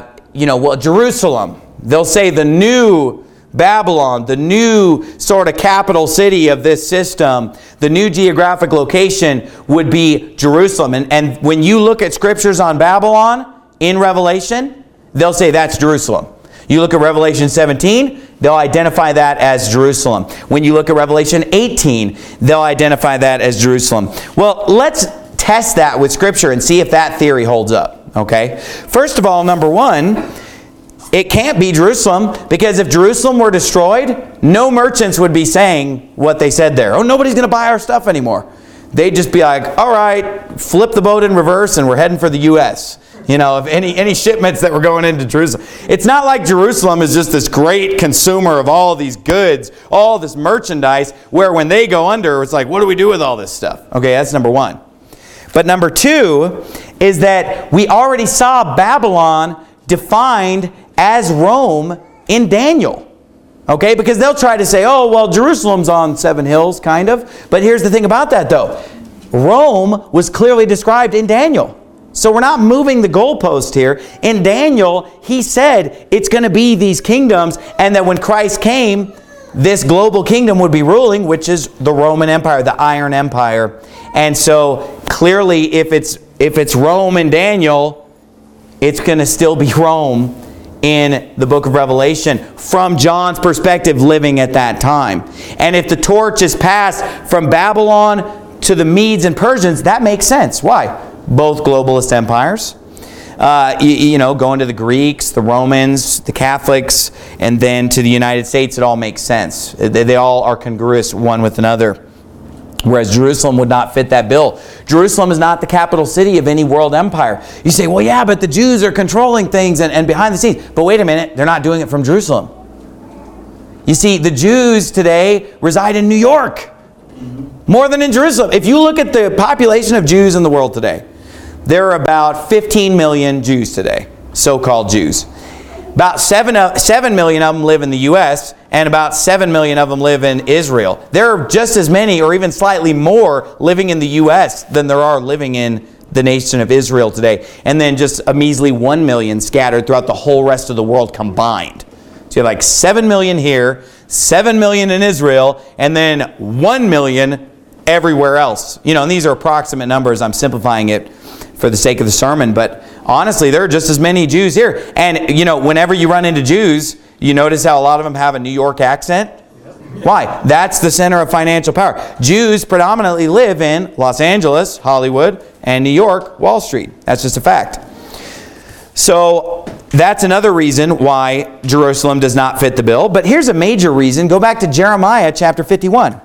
Jerusalem. They'll say the new Babylon, the new sort of capital city of this system, the new geographic location would be Jerusalem. And when you look at scriptures on Babylon in Revelation, they'll say that's Jerusalem. You look at Revelation 17, they'll identify that as Jerusalem. When you look at Revelation 18, they'll identify that as Jerusalem. Well, let's test that with scripture and see if that theory holds up. Okay? First of all, number one, it can't be Jerusalem, because if Jerusalem were destroyed, no merchants would be saying what they said there. Oh, nobody's going to buy our stuff anymore. They'd just be like, all right, flip the boat in reverse and we're heading for the U.S. You know, if any shipments that were going into Jerusalem. It's not like Jerusalem is just this great consumer of all these goods, all this merchandise, where when they go under, it's like, what do we do with all this stuff? Okay, that's number one. But number two is that we already saw Babylon defined as Rome in Daniel. Okay, because they'll try to say, oh, well, Jerusalem's on 7 hills, kind of. But here's the thing about that, though. Rome was clearly described in Daniel. So we're not moving the goalpost here. In Daniel, he said it's going to be these kingdoms, and that when Christ came, this global kingdom would be ruling, which is the Roman Empire, the Iron Empire. And so clearly, if it's Rome in Daniel, it's going to still be Rome in the book of Revelation from John's perspective, living at that time. And if the torch is passed from Babylon to the Medes and Persians, that makes sense. Why? Both globalist empires. Going to the Greeks, the Romans, the Catholics, and then to the United States, it all makes sense. They all are congruous one with another. Whereas Jerusalem would not fit that bill. Jerusalem is not the capital city of any world empire. You say, well, yeah, but the Jews are controlling things and behind the scenes. But wait a minute, they're not doing it from Jerusalem. You see, the Jews today reside in New York more than in Jerusalem. If you look at the population of Jews in the world today, there are about 15 million Jews today, so-called Jews. About 7 million of them live in the U.S., and about 7 million of them live in Israel. There are just as many, or even slightly more, living in the U.S. than there are living in the nation of Israel today. And then just a measly 1 million scattered throughout the whole rest of the world combined. So you have like 7 million here, 7 million in Israel, and then 1 million everywhere else. You know, and these are approximate numbers. I'm simplifying it for the sake of the sermon. But honestly, there are just as many Jews here. And, you know, whenever you run into Jews, you notice how a lot of them have a New York accent? Why? That's the center of financial power. Jews predominantly live in Los Angeles, Hollywood, and New York, Wall Street. That's just a fact. So that's another reason why Jerusalem does not fit the bill. But here's a major reason. Go back to Jeremiah chapter 51.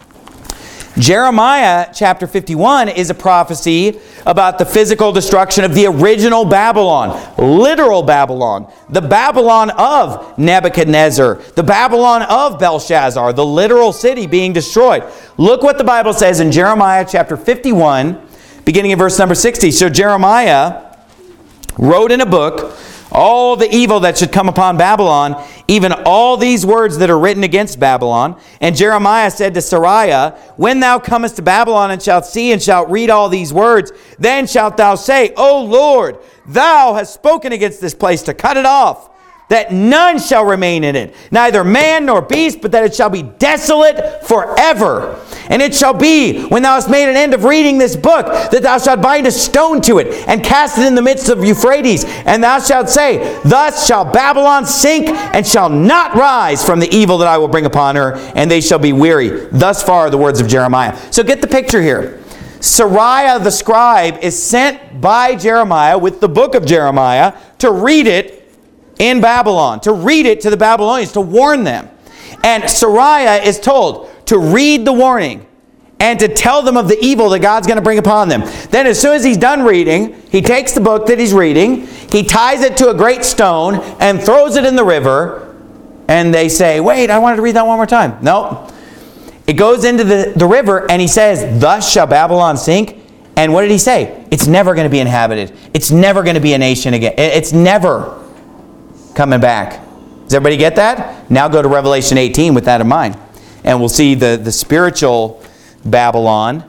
Jeremiah chapter 51 is a prophecy about the physical destruction of the original Babylon, literal Babylon, the Babylon of Nebuchadnezzar, the Babylon of Belshazzar, the literal city being destroyed. Look what the Bible says in Jeremiah chapter 51, beginning in verse number 60. So Jeremiah wrote in a book all the evil that should come upon Babylon, even all these words that are written against Babylon. And Jeremiah said to Seraiah, when thou comest to Babylon and shalt see and shalt read all these words, then shalt thou say, O Lord, thou hast spoken against this place to cut it off, that none shall remain in it, neither man nor beast, but that it shall be desolate forever. And it shall be, when thou hast made an end of reading this book, that thou shalt bind a stone to it, and cast it in the midst of Euphrates. And thou shalt say, thus shall Babylon sink, and shall not rise from the evil that I will bring upon her, and they shall be weary. Thus far the words of Jeremiah. So get the picture here. Seraiah the scribe is sent by Jeremiah with the book of Jeremiah to read it in Babylon, to read it to the Babylonians, to warn them. And Seraiah is told to read the warning and to tell them of the evil that God's going to bring upon them. Then as soon as he's done reading, he takes the book that he's reading, he ties it to a great stone and throws it in the river, and they say, wait, I wanted to read that one more time. No. It goes into the river, and he says, thus shall Babylon sink. And what did he say? It's never going to be inhabited. It's never going to be a nation again. It's never coming back. Does everybody get that? Now go to Revelation 18 with that in mind. And we'll see the spiritual Babylon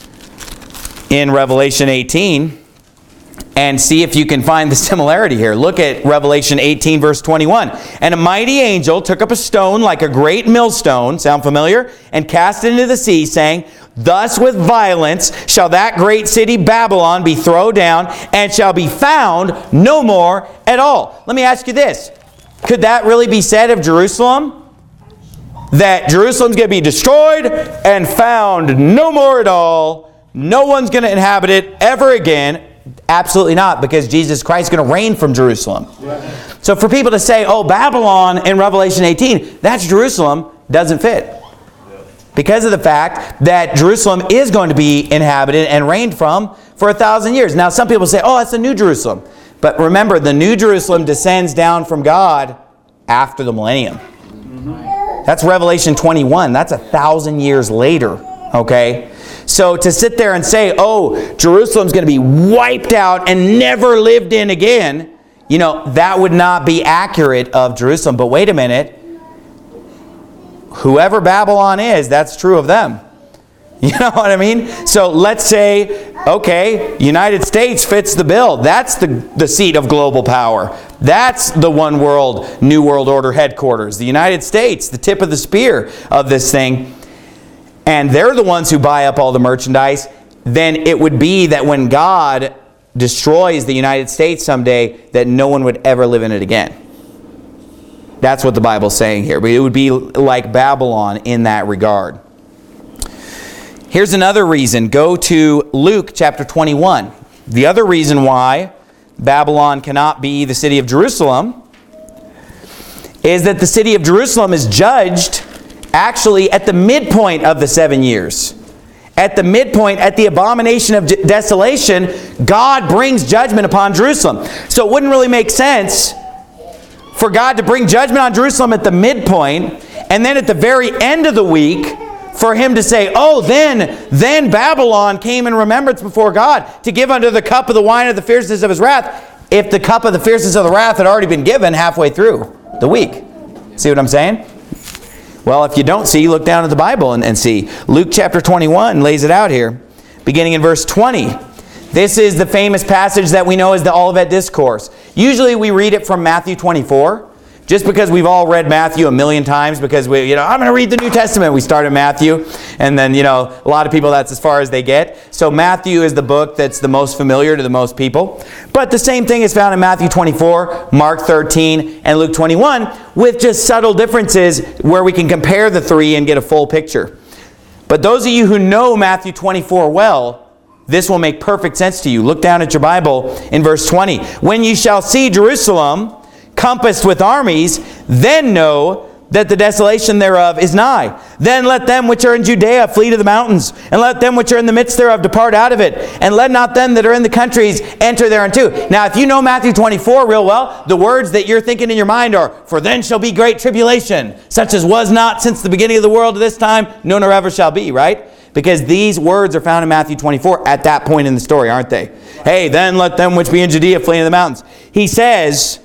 in Revelation 18 and see if you can find the similarity here. Look at Revelation 18 verse 21. And a mighty angel took up a stone like a great millstone, sound familiar? And cast it into the sea, saying, thus with violence shall that great city Babylon be thrown down, and shall be found no more at all. Let me ask you this. Could that really be said of Jerusalem? That Jerusalem's going to be destroyed and found no more at all. No one's going to inhabit it ever again. Absolutely not, because Jesus Christ is going to reign from Jerusalem. So for people to say, oh, Babylon in Revelation 18, that's Jerusalem, doesn't fit. Because of the fact that Jerusalem is going to be inhabited and reigned from for 1,000 years. Now some people say, oh, that's the New Jerusalem. But remember, the New Jerusalem descends down from God after the millennium. That's Revelation 21. That's 1,000 years later. Okay? So to sit there and say, oh, Jerusalem's going to be wiped out and never lived in again, you know, that would not be accurate of Jerusalem. But wait a minute. Whoever Babylon is, that's true of them. You know what I mean? So let's say, okay, United States fits the bill. That's the seat of global power. That's the one world, New World Order headquarters. The United States, the tip of the spear of this thing. And they're the ones who buy up all the merchandise. Then it would be that when God destroys the United States someday, that no one would ever live in it again. That's what the Bible's saying here. But it would be like Babylon in that regard. Here's another reason. Go to Luke chapter 21. The other reason why Babylon cannot be the city of Jerusalem is that the city of Jerusalem is judged actually at the midpoint of the 7 years. At the midpoint, at the abomination of desolation, God brings judgment upon Jerusalem. So it wouldn't really make sense for God to bring judgment on Jerusalem at the midpoint, and then at the very end of the week, for him to say, oh, then Babylon came in remembrance before God to give unto the cup of the wine of the fierceness of his wrath, if the cup of the fierceness of the wrath had already been given halfway through the week. See what I'm saying? Well, if you don't see, look down at the Bible and see. Luke chapter 21 lays it out here, beginning in verse 20. This is the famous passage that we know as the Olivet Discourse. Usually we read it from Matthew 24. Just because we've all read Matthew a million times, because I'm going to read the New Testament. We start in Matthew, and then, a lot of people, that's as far as they get. So Matthew is the book that's the most familiar to the most people. But the same thing is found in Matthew 24, Mark 13, and Luke 21, with just subtle differences where we can compare the three and get a full picture. But those of you who know Matthew 24 well, this will make perfect sense to you. Look down at your Bible in verse 20. When you shall see Jerusalem compassed with armies, then know that the desolation thereof is nigh. Then let them which are in Judea flee to the mountains, and let them which are in the midst thereof depart out of it, and let not them that are in the countries enter thereunto. Now, if you know Matthew 24 real well, the words that you're thinking in your mind are, for then shall be great tribulation, such as was not since the beginning of the world to this time, no nor ever shall be, right? Because these words are found in Matthew 24 at that point in the story, aren't they? Hey, then let them which be in Judea flee into the mountains. He says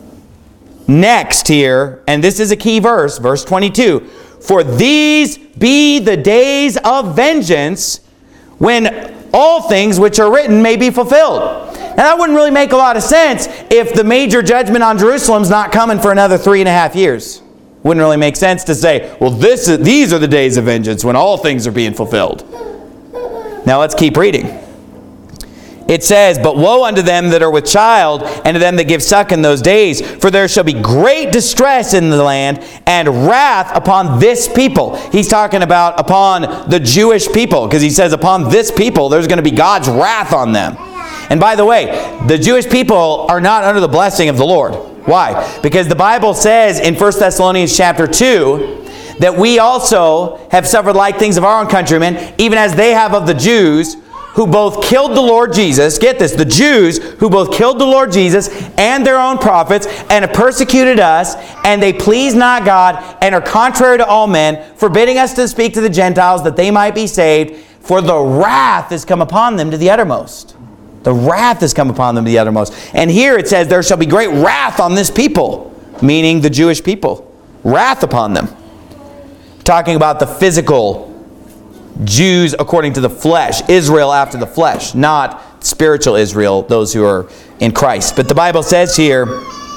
next here, and this is a key verse, verse 22, for these be the days of vengeance, when all things which are written may be fulfilled. Now that wouldn't really make a lot of sense if the major judgment on Jerusalem's not coming for another 3.5 years. Wouldn't really make sense to say, well, these are the days of vengeance when all things are being fulfilled. Now let's keep reading. It says, but woe unto them that are with child, and to them that give suck in those days, for there shall be great distress in the land, and wrath upon this people. He's talking about upon the Jewish people, because he says upon this people, there's going to be God's wrath on them. And by the way, the Jewish people are not under the blessing of the Lord. Why? Because the Bible says in 1 Thessalonians chapter 2, that we also have suffered like things of our own countrymen, even as they have of the Jews, who both killed the Lord Jesus, get this, the Jews who both killed the Lord Jesus and their own prophets, and have persecuted us, and they please not God, and are contrary to all men, forbidding us to speak to the Gentiles that they might be saved, for the wrath is come upon them to the uttermost. The wrath has come upon them to the uttermost. And here it says, there shall be great wrath on this people, meaning the Jewish people. Wrath upon them. Talking about the physical Jews according to the flesh, Israel after the flesh, not spiritual Israel, those who are in Christ. But the Bible says here,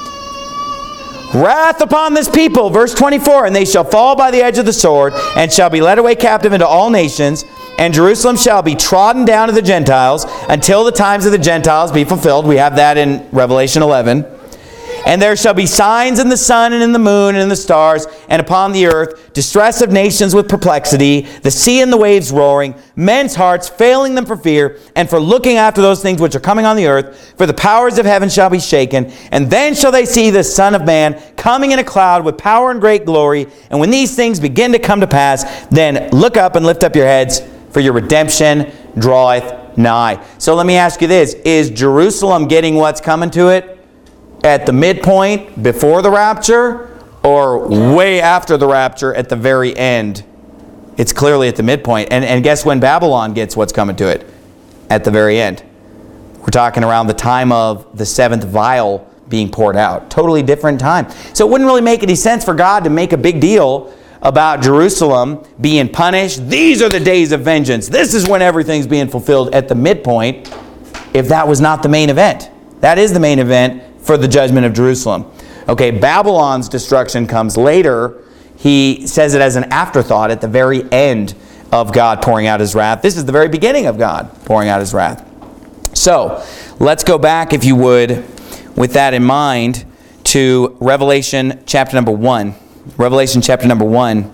wrath upon this people, verse 24, and they shall fall by the edge of the sword, and shall be led away captive into all nations, and Jerusalem shall be trodden down to the Gentiles, until the times of the Gentiles be fulfilled. We have that in Revelation 11. And there shall be signs in the sun and in the moon and in the stars and upon the earth, distress of nations with perplexity, the sea and the waves roaring, men's hearts failing them for fear and for looking after those things which are coming on the earth, for the powers of heaven shall be shaken. And then shall they see the Son of Man coming in a cloud with power and great glory. And when these things begin to come to pass, then look up and lift up your heads, for your redemption draweth nigh. So let me ask you this. Is Jerusalem getting what's coming to it at the midpoint before the rapture, or way after the rapture at the very end? It's clearly at the midpoint. And guess when Babylon gets what's coming to it? At the very end. We're talking around the time of the seventh vial being poured out. Totally different time. So it wouldn't really make any sense for God to make a big deal about Jerusalem being punished. These are the days of vengeance. This is when everything's being fulfilled at the midpoint, if that was not the main event. That is the main event for the judgment of Jerusalem. Okay, Babylon's destruction comes later. He says it as an afterthought at the very end of God pouring out his wrath. This is the very beginning of God pouring out his wrath. So, let's go back, if you would, with that in mind, to Revelation chapter number 1. Revelation chapter number 1.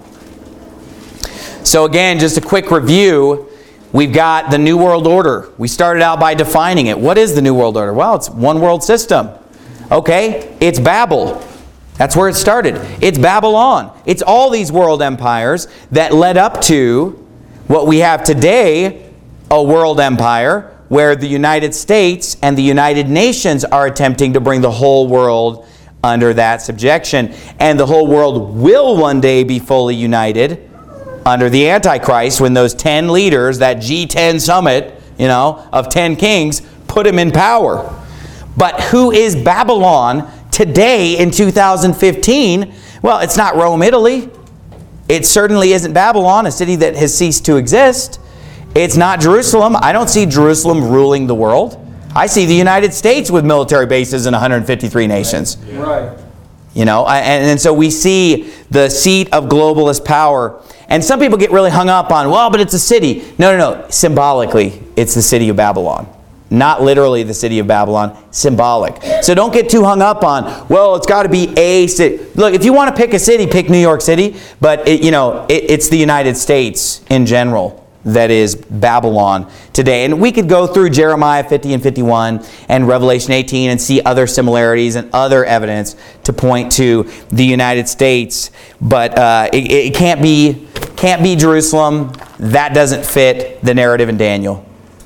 So again, just a quick review. We've got the New World Order. We started out by defining it. What is the New World Order? Well, it's one world system. Okay, it's Babel. That's where it started. It's Babylon. It's all these world empires that led up to what we have today, a world empire, where the United States and the United Nations are attempting to bring the whole world under that subjection. And the whole world will one day be fully united under the Antichrist when those 10 leaders, that G10 summit, of 10 kings, put him in power. But who is Babylon today in 2015? Well, it's not Rome, Italy. It certainly isn't Babylon, a city that has ceased to exist. It's not Jerusalem. I don't see Jerusalem ruling the world. I see the United States with military bases in 153 nations. Right. You know, and so we see the seat of globalist power. And some people get really hung up on, well, but it's a city. No. Symbolically, it's the city of Babylon. Not literally the city of Babylon, symbolic. So don't get too hung up on, well, it's got to be a city. Look, if you want to pick a city, pick New York City. But, it's the United States in general that is Babylon today. And we could go through Jeremiah 50 and 51 and Revelation 18 and see other similarities and other evidence to point to the United States. But it can't be Jerusalem. That doesn't fit the narrative in Daniel.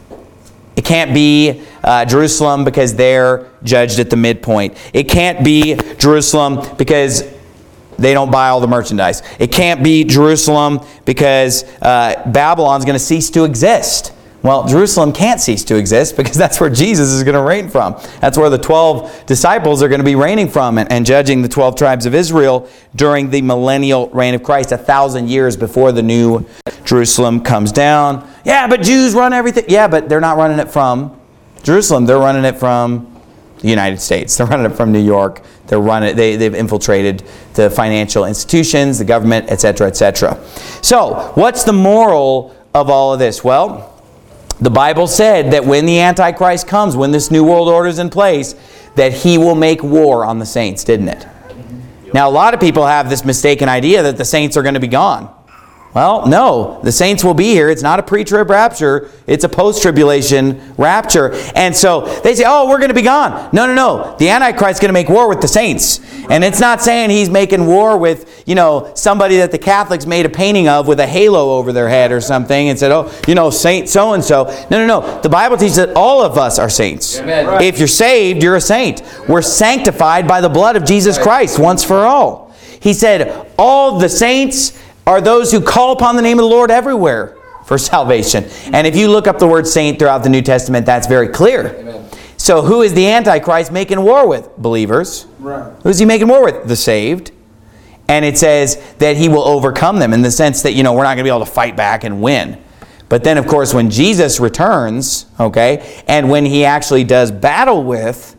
It can't be Jerusalem because they're judged at the midpoint. It can't be Jerusalem because they don't buy all the merchandise. It can't be Jerusalem because Babylon's going to cease to exist. Well, Jerusalem can't cease to exist because that's where Jesus is going to reign from. That's where the 12 disciples are going to be reigning from and judging the 12 tribes of Israel during the millennial reign of Christ, 1,000 years before the new Jerusalem comes down. Yeah, but Jews run everything. Yeah, but they're not running it from Jerusalem. They're running it from the United States. They're running it from New York. They've infiltrated the financial institutions, the government, etc., etc. So, what's the moral of all of this? Well, the Bible said that when the Antichrist comes, when this new world order is in place, that he will make war on the saints, didn't it? Now, a lot of people have this mistaken idea that the saints are going to be gone. Well, no, the saints will be here. It's not a pre-trib rapture. It's a post-tribulation rapture. And so they say, oh, we're going to be gone. No. The Antichrist is going to make war with the saints. And it's not saying he's making war with, somebody that the Catholics made a painting of with a halo over their head or something and said, oh, Saint so-and-so. No. The Bible teaches that all of us are saints. Amen. If you're saved, you're a saint. We're sanctified by the blood of Jesus Christ once for all. He said, all the saints are those who call upon the name of the Lord everywhere for salvation. And if you look up the word saint throughout the New Testament, that's very clear. Amen. So who is the Antichrist making war with? Believers. Right. Who's he making war with? The saved. And it says that he will overcome them in the sense that, we're not going to be able to fight back and win. But then, of course, when Jesus returns, and when he actually does battle with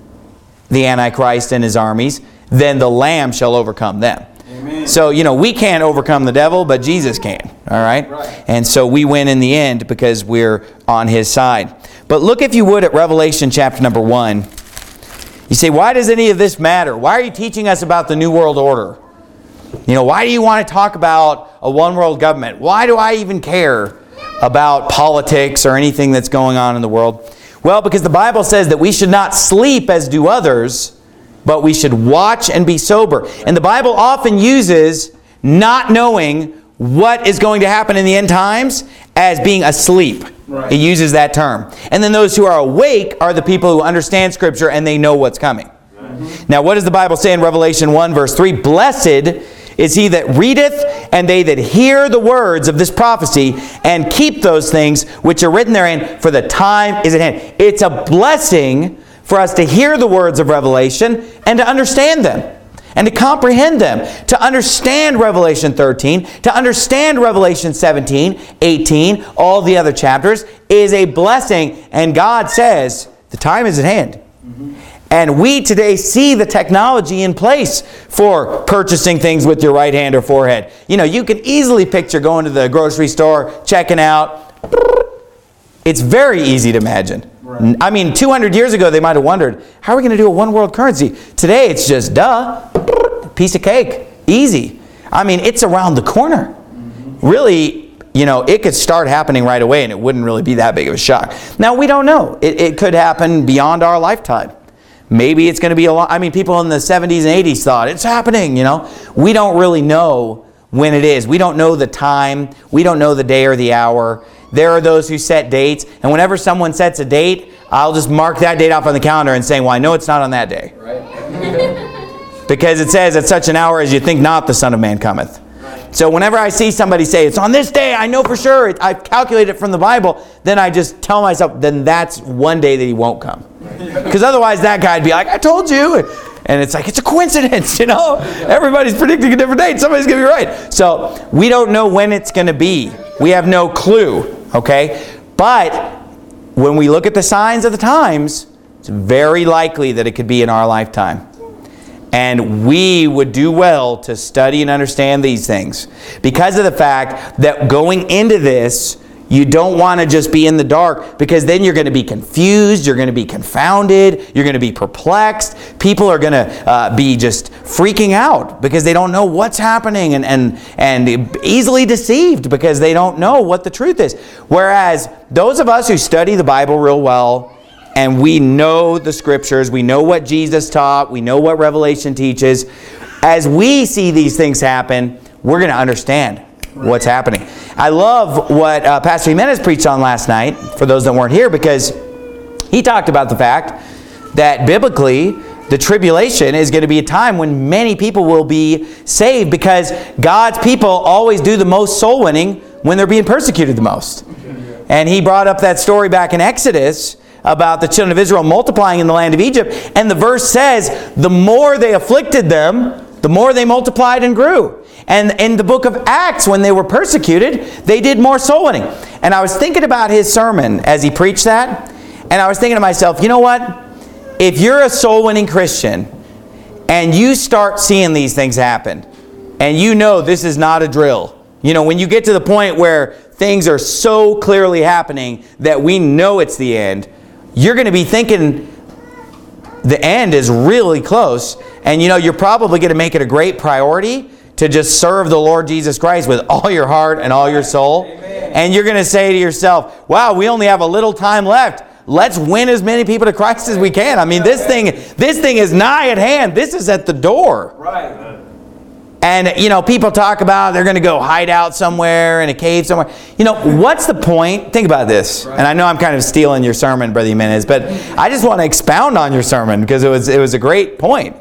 the Antichrist and his armies, then the Lamb shall overcome them. Amen. So, we can't overcome the devil, but Jesus can. All right? Right. And so we win in the end because we're on his side. But look, if you would, at Revelation chapter number 1. You say, why does any of this matter? Why are you teaching us about the New World Order? Why do you want to talk about a one world government? Why do I even care about politics or anything that's going on in the world? Well, because the Bible says that we should not sleep as do others, but we should watch and be sober. And the Bible often uses not knowing what is going to happen in the end times as being asleep. Right. It uses that term. And then those who are awake are the people who understand Scripture and they know what's coming. Mm-hmm. Now, what does the Bible say in Revelation 1 verse 3? Blessed is he that readeth, and they that hear the words of this prophecy, and keep those things which are written therein, for the time is at hand. It's a blessing for us to hear the words of Revelation and to understand them and to comprehend them, to understand Revelation 13, to understand Revelation 17, 18, all the other chapters is a blessing. And God says the time is at hand. Mm-hmm. And we today see the technology in place for purchasing things with your right hand or forehead. You can easily picture going to the grocery store, checking out. It's very easy to imagine. Right. I mean, 200 years ago, they might have wondered, how are we going to do a one world currency? Today, it's just, piece of cake. Easy. I mean, it's around the corner. Mm-hmm. Really, it could start happening right away and it wouldn't really be that big of a shock. Now, we don't know. It could happen beyond our lifetime. Maybe it's going to be a lot. I mean, people in the 70s and 80s thought, it's happening, We don't really know when it is. We don't know the time. We don't know the day or the hour. There are those who set dates. And whenever someone sets a date, I'll just mark that date off on the calendar and say, well, I know it's not on that day. Right. Because it says, at such an hour as you think not, the Son of Man cometh. Right. So whenever I see somebody say, it's on this day, I know for sure, I've calculated it from the Bible, then I just tell myself, then that's one day that he won't come. Because otherwise that guy'd be like, I told you. And it's like, it's a coincidence, Everybody's predicting a different date. Somebody's going to be right. So we don't know when it's going to be. We have no clue. Okay? But when we look at the signs of the times, it's very likely that it could be in our lifetime. And we would do well to study and understand these things because of the fact that going into this, you don't want to just be in the dark, because then you're going to be confused, you're going to be confounded, you're going to be perplexed. People are going to be just freaking out because they don't know what's happening, and easily deceived because they don't know what the truth is. Whereas those of us who study the Bible real well, and we know the Scriptures, we know what Jesus taught, we know what Revelation teaches, as we see these things happen, we're going to understand what's happening. I love what Pastor Jimenez preached on last night, for those that weren't here, because he talked about the fact that biblically, the tribulation is going to be a time when many people will be saved, because God's people always do the most soul winning when they're being persecuted the most. And he brought up that story back in Exodus about the children of Israel multiplying in the land of Egypt. And the verse says, the more they afflicted them, the more they multiplied and grew. And in the book of Acts, when they were persecuted, they did more soul winning. And I was thinking about his sermon as he preached that. And I was thinking to myself, you know what? If you're a soul winning Christian and you start seeing these things happen, and you know this is not a drill. You know, when you get to the point where things are so clearly happening that we know it's the end, you're going to be thinking the end is really close. And you know, you're probably going to make it a great priority to just serve the Lord Jesus Christ with all your heart and all your soul. Amen. And you're going to say to yourself, wow, we only have a little time left. Let's win as many people to Christ as we can. I mean, this thing is nigh at hand. This is at the door. Right. And, you know, people talk about they're going to go hide out somewhere in a cave somewhere. You know, what's the point? Think about this. Right. And I know I'm kind of stealing your sermon, Brother Jimenez, but I just want to expound on your sermon because it was a great point.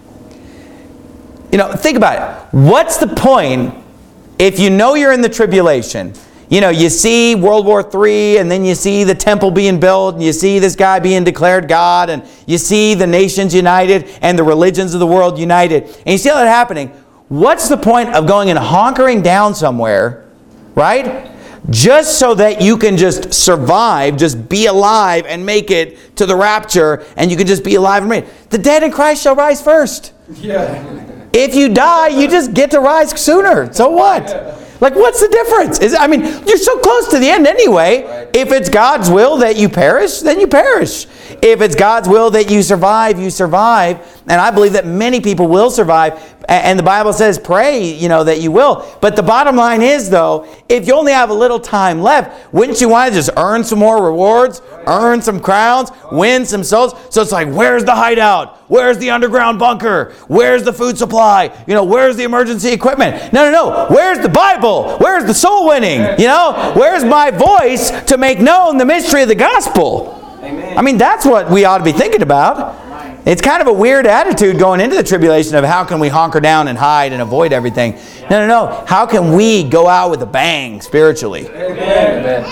You know, think about it. What's the point if you know you're in the tribulation? You know, you see World War III, and then you see the temple being built, and you see this guy being declared God, and you see the nations united and the religions of the world united, and you see all that happening. What's the point of going and hunkering down somewhere, right? Just so that you can just survive, just be alive and make it to the rapture, and you can just be alive and reign. The dead in Christ shall rise first. Yeah. If you die, you just get to rise sooner. So what? Like, what's the difference? I mean, you're so close to the end anyway. Right. If it's God's will that you perish, then you perish. If it's God's will that you survive, you survive. And I believe that many people will survive. And the Bible says, pray, you know, that you will. But the bottom line is, though, if you only have a little time left, wouldn't you want to just earn some more rewards, earn some crowns, win some souls? So it's like, where's the hideout? Where's the underground bunker? Where's the food supply? You know, where's the emergency equipment? No. Where's the Bible? Where's the soul winning? You know, where's my voice to make known the mystery of the gospel? Amen. I mean, that's what we ought to be thinking about. It's kind of a weird attitude going into the tribulation of how can we hunker down and hide and avoid everything. No. How can we go out with a bang spiritually? Amen.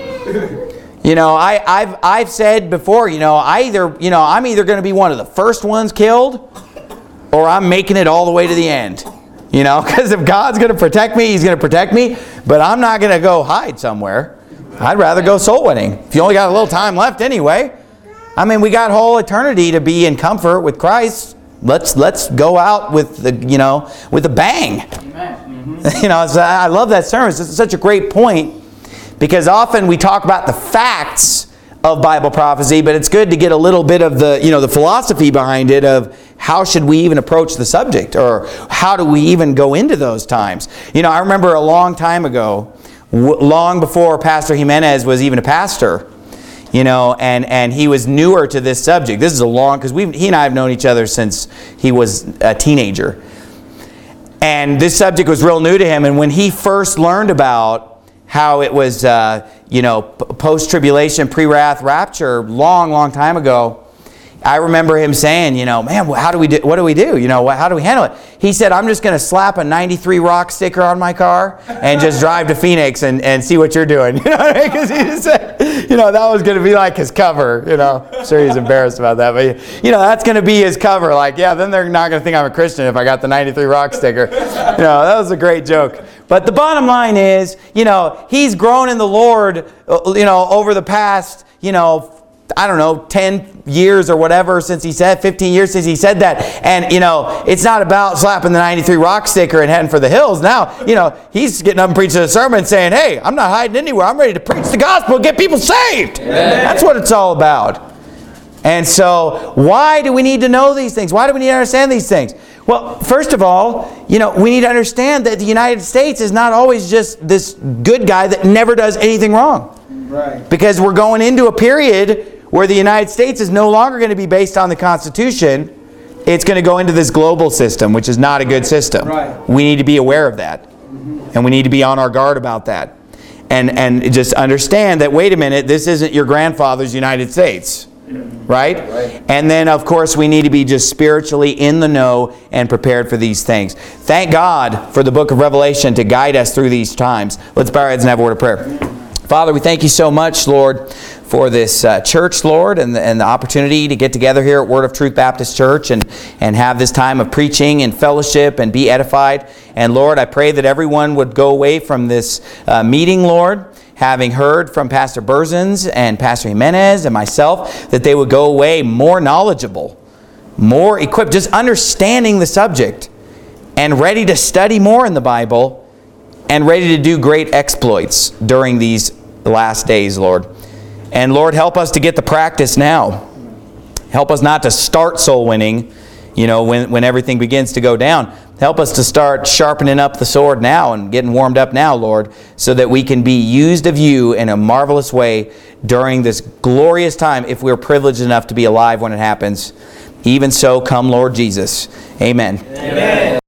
You know, I've said before, you know, I'm either going to be one of the first ones killed, or I'm making it all the way to the end. You know, because if God's going to protect me, He's going to protect me. But I'm not going to go hide somewhere. I'd rather go soul winning. If you only got a little time left anyway. I mean, we got whole eternity to be in comfort with Christ. Let's go out with with a bang. Mm-hmm. You know, I love that sermon. It's such a great point, because often we talk about the facts of Bible prophecy, but it's good to get a little bit of the philosophy behind it of how should we even approach the subject, or how do we even go into those times. You know, I remember a long time ago, long before Pastor Jimenez was even a pastor, you know, and he was newer to this subject. This is because he and I have known each other since he was a teenager. And this subject was real new to him. And when he first learned about how it was, post-tribulation, pre-wrath, rapture, long time ago, I remember him saying, you know, man, what do we do? You know, how do we handle it? He said, I'm just going to slap a 93 rock sticker on my car and just drive to Phoenix and see what you're doing. You know what I mean? Because he just said, you know, that was going to be like his cover. You know, I'm sure he's embarrassed about that. But, you know, that's going to be his cover. Like, yeah, then they're not going to think I'm a Christian if I got the 93 rock sticker. You know, that was a great joke. But the bottom line is, he's grown in the Lord, over the past, I don't know, 10 years or whatever since he said, 15 years since he said that. And, it's not about slapping the 93 Rock sticker and heading for the hills. Now, he's getting up and preaching a sermon saying, hey, I'm not hiding anywhere. I'm ready to preach the gospel and get people saved. Amen. That's what it's all about. And so, why do we need to know these things? Why do we need to understand these things? Well, first of all, we need to understand that the United States is not always just this good guy that never does anything wrong. Right. Because we're going into a period where the United States is no longer going to be based on the Constitution. It's going to go into this global system, which is not a good system. Right. We need to be aware of that. And we need to be on our guard about that. And just understand that, wait a minute, this isn't your grandfather's United States. Right? And then, of course, we need to be just spiritually in the know and prepared for these things. Thank God for the book of Revelation to guide us through these times. Let's bow our heads and have a word of prayer. Father, we thank you so much, Lord, for this church, Lord, and the opportunity to get together here at Word of Truth Baptist Church and have this time of preaching and fellowship and be edified. And Lord, I pray that everyone would go away from this meeting, Lord, having heard from Pastor Berzins and Pastor Jimenez and myself, that they would go away more knowledgeable, more equipped, just understanding the subject and ready to study more in the Bible and ready to do great exploits during these last days, Lord. And Lord, help us to get the practice now. Help us not to start soul winning, when everything begins to go down. Help us to start sharpening up the sword now and getting warmed up now, Lord, so that we can be used of you in a marvelous way during this glorious time, if we're privileged enough to be alive when it happens. Even so, come Lord Jesus. Amen. Amen.